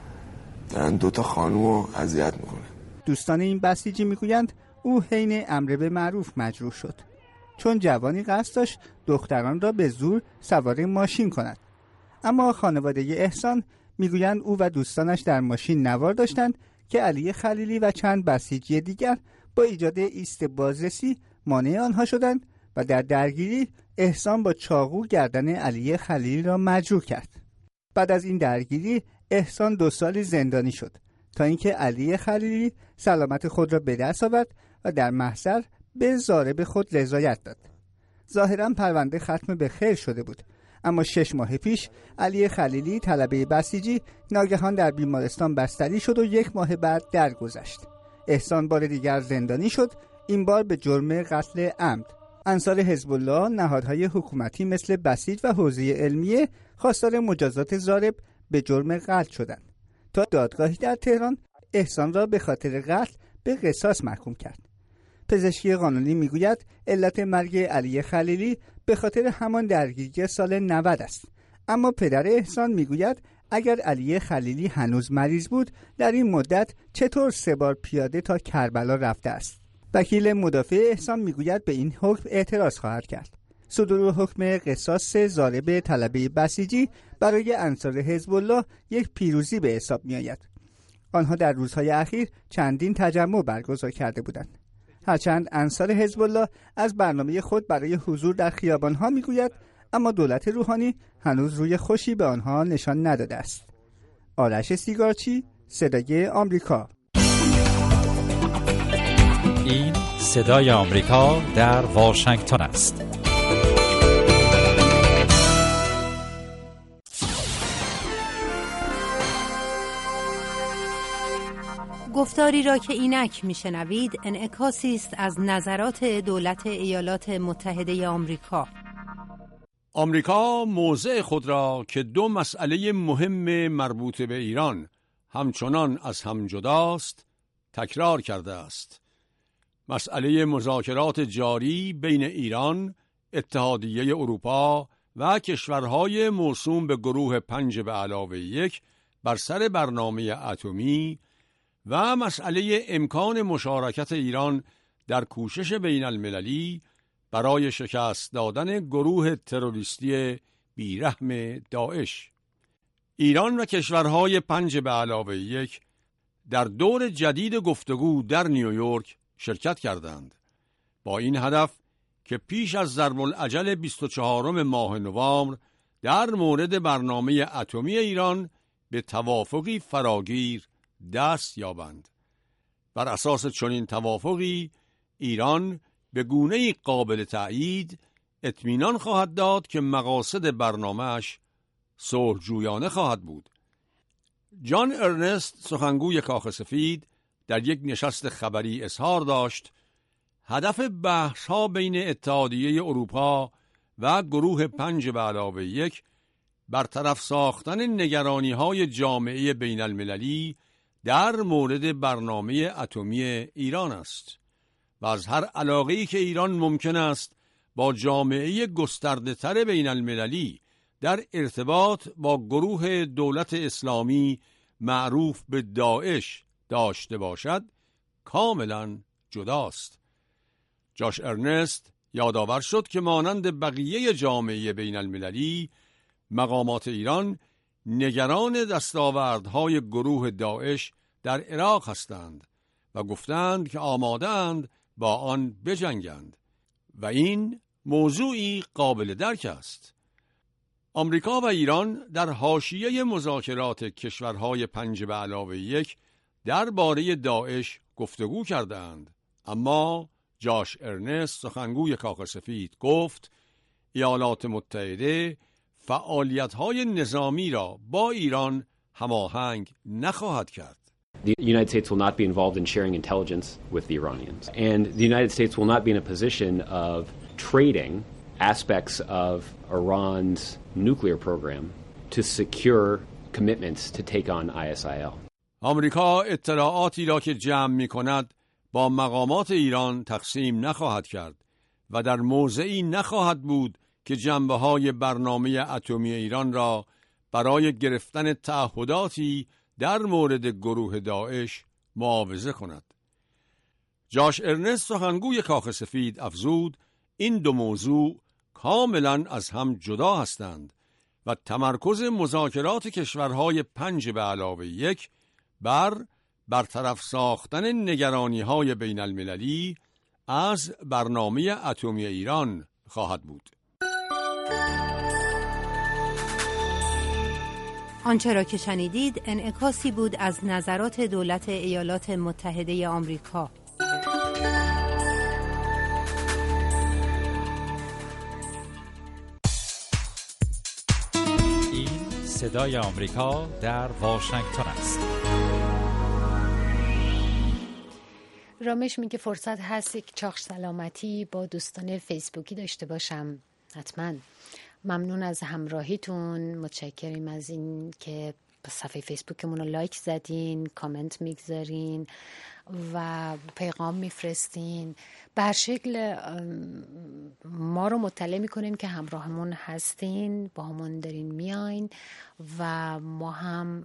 دارن دو تا خانومو اذیت میکنه. دوستان این بسیجی میگویند او حین امر به معروف مجروح شد، چون جوانی قصد داشت دختران را به زور سوار ماشین کند. اما خانواده احسان میگویند او و دوستانش در ماشین نوار داشتند که علی خلیلی و چند بسیجی دیگر با ایجاد ایست بازرسی مانع آنها شدند و در درگیری احسان با چاقو گردن علی خلیلی را مجروح کرد. بعد از این درگیری احسان دو سال زندانی شد تا اینکه علی خلیلی سلامت خود را به دست آورد و در محضر به ضارب خود رضایت داد. ظاهراً پرونده ختم به خیر شده بود، اما شش ماه پیش علی خلیلی طلبه بسیجی ناگهان در بیمارستان بستری شد و یک ماه بعد درگذشت. احسان بار دیگر زندانی شد، این بار به جرم قتل عمد. انصار حزب الله، نهادهای حکومتی مثل بسیج و حوزه علمیه خواستار مجازات ضارب به جرم قتل شدند تا دادگاهی در تهران احسان را به خاطر قتل به قصاص محکوم کرد. پزشکی قانونی میگوید علت مرگ علی خلیلی به خاطر همان درگیری سال نود است، اما پدر احسان میگوید اگر علی خلیلی هنوز مریض بود در این مدت چطور سه بار پیاده تا کربلا رفته است. وکیل مدافع احسان میگوید به این حکم اعتراض خواهد کرد. صدور حکم قصاص ضارب طلبه بسیجی برای انصار حزب الله یک پیروزی به حساب می آید. آنها در روزهای اخیر چندین تجمع برگزار کرده بودند. هرچند انصار حزب الله از برنامه خود برای حضور در خیابانها میگوید، اما دولت روحانی هنوز روی خوشی به آنها نشان نداده است. آرش سیگارچی، صدای آمریکا. این صدای آمریکا در واشنگتن است. گفتاری را که اینک میشنوید انعکاسی است از نظرات دولت ایالات متحده آمریکا. آمریکا موضع خود را که دو مسئله مهم مربوط به ایران همچنان از هم جداست تکرار کرده است. مسئله مذاکرات جاری بین ایران، اتحادیه اروپا و کشورهای موسوم به گروه پنج به علاوه یک بر سر برنامه اتمی و مسئله امکان مشارکت ایران در کوشش بین المللی برای شکست دادن گروه تروریستی بیرحم داعش. ایران و کشورهای پنج به علاوه یک در دور جدید گفتگو در نیویورک شرکت کردند با این هدف که پیش از ضرب الاجل بیست و چهارم ماه نوامبر در مورد برنامه اتمی ایران به توافقی فراگیر دست یابند. بر اساس چنین توافقی ایران به گونه‌ای قابل تأیید اطمینان خواهد داد که مقاصد برنامه‌اش صلح‌جویانه خواهد بود. جان ارنست، سخنگوی کاخ سفید، در یک نشست خبری اظهار داشت هدف بحث‌ها بین اتحادیه اروپا و گروه پنج به علاوه یک برطرف ساختن نگرانی‌های جامعه بین المللی در مورد برنامه اتمی ایران است و از هر علاقه‌ای که ایران ممکن است با جامعه گسترده‌تر بین المللی در ارتباط با گروه دولت اسلامی معروف به داعش داشته باشد کاملا جداست. جاش ارنست یادآور شد که مانند بقیه جامعه بین المللی مقامات ایران نگران دستاوردهای گروه داعش در عراق هستند و گفتند که آماده‌اند با آن بجنگند و این موضوعی قابل درک است. آمریکا و ایران در حاشیه مذاکرات کشورهای پنج به علاوه یک درباره داعش گفتگو کردند، اما جاش ارنست، سخنگوی کاخ سفید، گفت ایالات متحده فعالیت‌های نظامی را با ایران هماهنگ نخواهد کرد. The United States will not be involved in sharing intelligence with the Iranians. And the United States will not be in a position of trading aspects of Iran's nuclear program to secure commitments to take on آی اس آی ال. آمریکا اطلاعاتی را که جمع می کند با مقامات ایران تقسیم نخواهد کرد و در موضعی نخواهد بود که جنبه‌های برنامه اتمی ایران را برای گرفتن تعهداتی در مورد گروه داعش معاوضه کند. جاش ارنست سخنگوی کاخ سفید افزود این دو موضوع کاملا از هم جدا هستند و تمرکز مذاکرات کشورهای پنج به علاوه یک بر برطرف ساختن نگرانی‌های بین المللی از برنامه اتمی ایران خواهد بود. آنچه را که شنیدید انعکاسی بود از نظرات دولت ایالات متحده آمریکا. این صدای آمریکا در واشنگتن است. رامش میگه فرصت هست یک چاخ سلامتی با دوستان فیسبوکی داشته باشم. حتما. ممنون از همراهیتون. متشکریم از این که صفحه فیسبوکمون رو لایک زدین، کامنت میگذارین و پیغام میفرستین. به هر شکل ما رو مطلع میکنین که همراهمون هستین، با همون دارین میاین و ما هم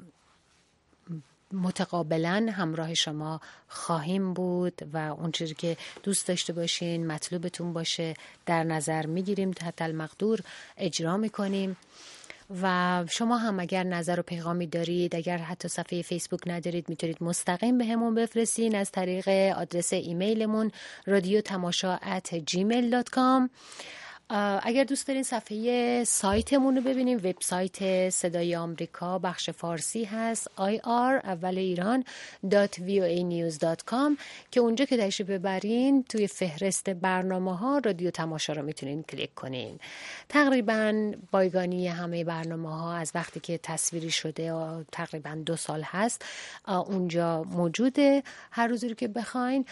متقابلا همراه شما خواهیم بود و اون چیزی که دوست داشته باشین، مطلوبتون باشه، در نظر میگیریم، حتی المقدور اجرا میکنیم. و شما هم اگر نظر و پیغامی دارید، اگر حتی صفحه فیسبوک ندارید، میتونید مستقیم به همون بفرستین از طریق آدرس ایمیلمون رادیو تماشا ات جیمیل دات کام. اگر دوست دارین صفحه سایتمون رو ببینیم، وبسایت صدای آمریکا بخش فارسی هست آی آر اول ایران دات وی او ای نیوز دات کام که اونجا که تشریف ببرین توی فهرست برنامه ها رادیو تماشا رو میتونین کلیک کنین. تقریبا بایگانی همه برنامه ها از وقتی که تصویری شده تقریبا دو سال هست اونجا موجوده، هر روزی رو که بخواین.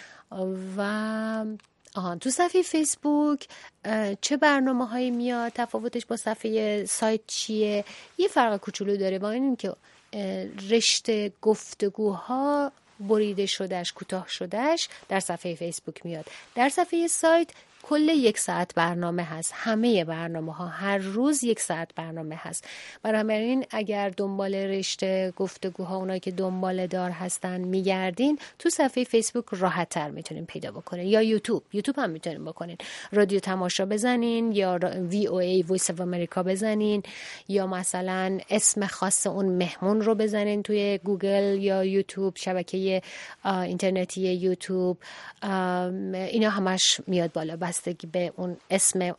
و آهان تو صفحه فیسبوک چه برنامه هایی میاد، تفاوتش با صفحه سایت چیه؟ یه فرق کوچولو داره، با این که رشته گفتگوها بریده شدهش، کوتاه شدهش در صفحه فیسبوک میاد. در صفحه سایت کل یک ساعت برنامه هست، همه برنامه ها هر روز یک ساعت برنامه هست. بنابراین اگر دنبال رشته گفتگوها، اونایی که دنبال دار هستن میگردین، تو صفحه فیسبوک راحت تر میتونین پیدا بکنین، یا یوتیوب یوتیوب هم میتونین بکنین، رادیو تماشا بزنین یا وی او ای وایس اف امریکا بزنین، یا مثلا اسم خاص اون مهمون رو بزنین توی گوگل یا یوتیوب، شبکه اینترنتی یوتیوب، اینا همش میاد بالا بستگی به اون اسم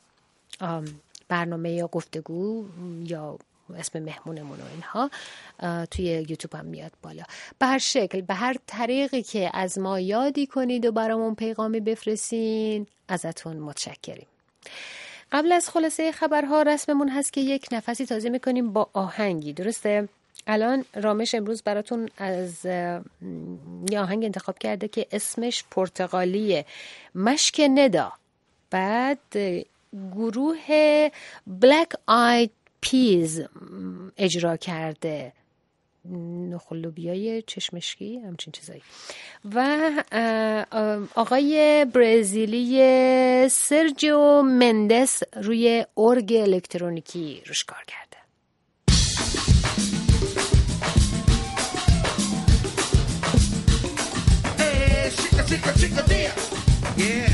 برنامه یا گفتگو یا اسم مهمونمون و اینها توی یوتیوب هم میاد بالا. به هر شکل، به هر طریقی که از ما یادی کنید و برامون پیغامی بفرستین ازتون متشکریم. قبل از خلاصه خبرها رسممون هست که یک نفسی تازه میکنیم با آهنگی، درسته؟ الان رامش امروز براتون از یه آهنگ انتخاب کرده که اسمش پرتغالیه، مشک ندا. بعد گروه بلک آید پیز اجرا کرده، نخلوبیای چشمشکی، همچین چیزایی. و آقای برزیلی سرجیو مندس روی ارگ الکترونیکی روش کار کرده. Hey, chica, chica, chica, dear. Yeah.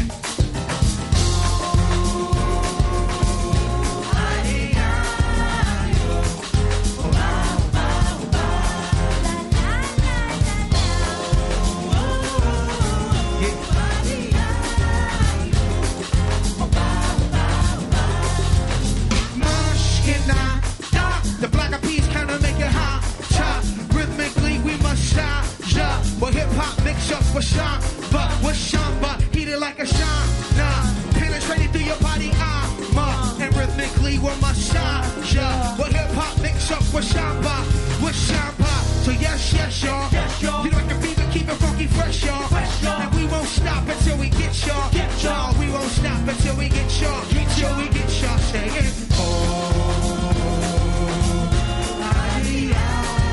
The black of peas kind of make it hot, chop. Rhythmically we must shine, yeah. But hip hop mix up with samba, with samba, heated like a shine, nah. Penetrating through your body, I'm uh, and rhythmically we must shine, yeah. But hip hop mix up with samba, with samba. So yes, yes, y'all. Yes, y'all. You like the fever, keep it funky fresh, y'all. Fresh, y'all. And we won't stop until we get y'all. Get y'all. We won't stop until we get y'all. Until we get y'all. Say it. Oh.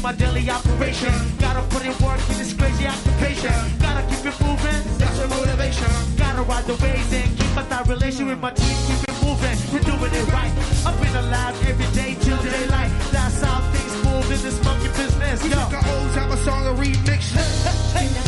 my daily operation. Gotta put in work in this crazy occupation. Gotta keep it moving, that's your motivation. Gotta ride the waves and keep my thought relation with my team. Keep it moving, we're doing it right. I've been alive every day till daylight. That's how things move in this monkey business. We Yo. took our old time a song and remix. Hey, hey.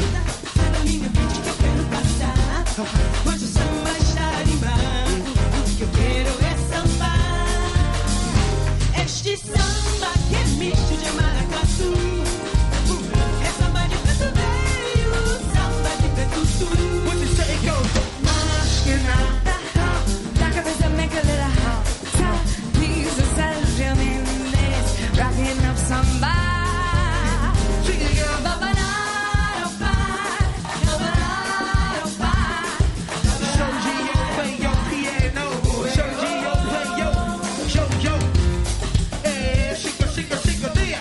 Este samba que é misto de maracatu. É samba de preto velho, samba de preto sul. What you say it goes? Máquina da cabeça meca little hot. Please Sergio Mendes rocking up samba. Sing it, girl. Babanaro pai, babanaro pai. Sergio play your piano. Sergio play yo, yo yo. Eh, chica, chica, chica, dia.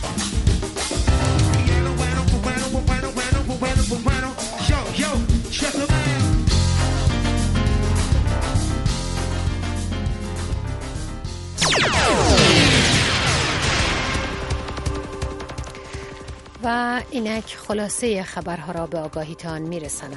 Piano, bueno, bueno, bueno, bueno, bueno, bueno. Yo yo, check it out. و اینک خلاصه خبرها را به آگاهیتان میرسانم.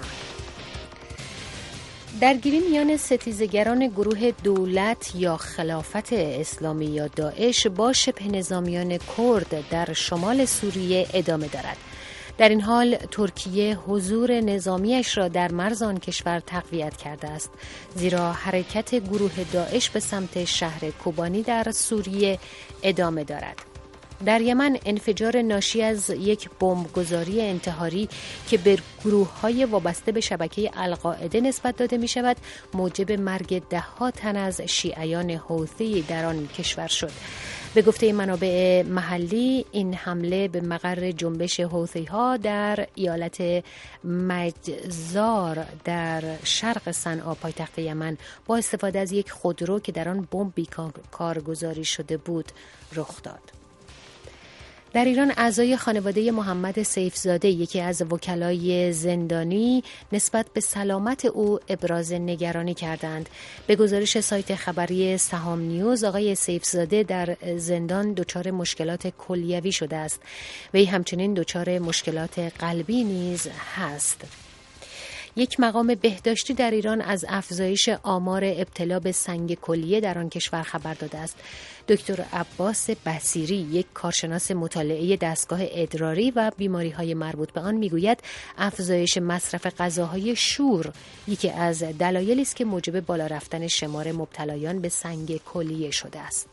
درگیری میان ستیزگران گروه دولت یا خلافت اسلامی یا داعش با شبه نظامیان کرد در شمال سوریه ادامه دارد. در این حال ترکیه حضور نظامیش را در مرز آن کشور تقویت کرده است، زیرا حرکت گروه داعش به سمت شهر کوبانی در سوریه ادامه دارد. در یمن انفجار ناشی از یک بمبگذاری انتحاری که به گروه‌های وابسته به شبکه القاعده نسبت داده می‌شود موجب مرگ ده‌ها تن از شیعیان حوثی در آن کشور شد. به گفته منابع محلی این حمله به مقر جنبش حوثی‌ها در ایالت مجزار در شرق صنعا پایتخت یمن با استفاده از یک خودرو که در آن بمب کارگزاری شده بود رخ داد. در ایران اعضای خانواده محمد سیفزاده یکی از وکلای زندانی نسبت به سلامت او ابراز نگرانی کردند. به گزارش سایت خبری سهام نیوز آقای سیفزاده در زندان دچار مشکلات کلیوی شده است. وی همچنین دچار مشکلات قلبی نیز هست. یک مقام بهداشتی در ایران از افزایش آمار ابتلا به سنگ کلیه در آن کشور خبر داده است. دکتر عباس بصیری، یک کارشناس مطالعه دستگاه ادراری و بیماری‌های مربوط به آن، میگوید افزایش مصرف غذاهای شور یکی از دلایلی است که موجب بالا رفتن شمار مبتلایان به سنگ کلیه شده است.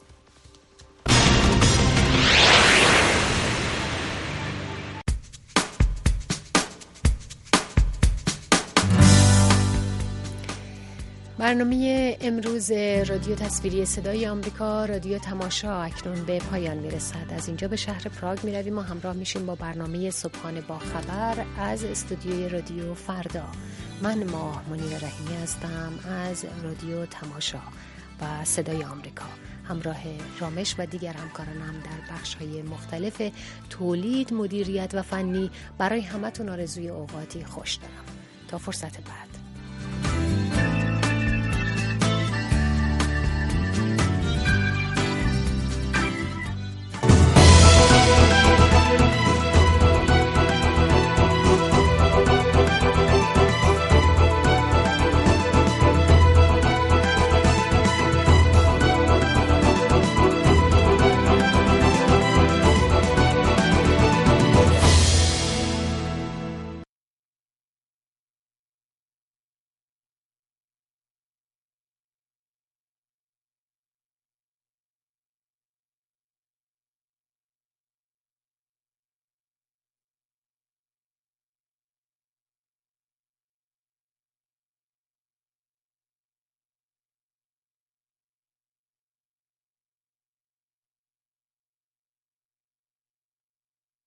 برنامه امروز رادیو تصویری صدای آمریکا، رادیو تماشا، اکنون به پایان میرسد. از اینجا به شهر پراگ میرویم و همراه میشیم با برنامه صبحانه با خبر از استودیوی رادیو فردا. من ماه منیر رحیمی هستم از رادیو تماشا و صدای آمریکا. همراه رامش و دیگر همکارانم در بخش‌های مختلف تولید، مدیریت و فنی برای همتون آرزوی اوقاتی خوش دارم. تا فرصت بعد.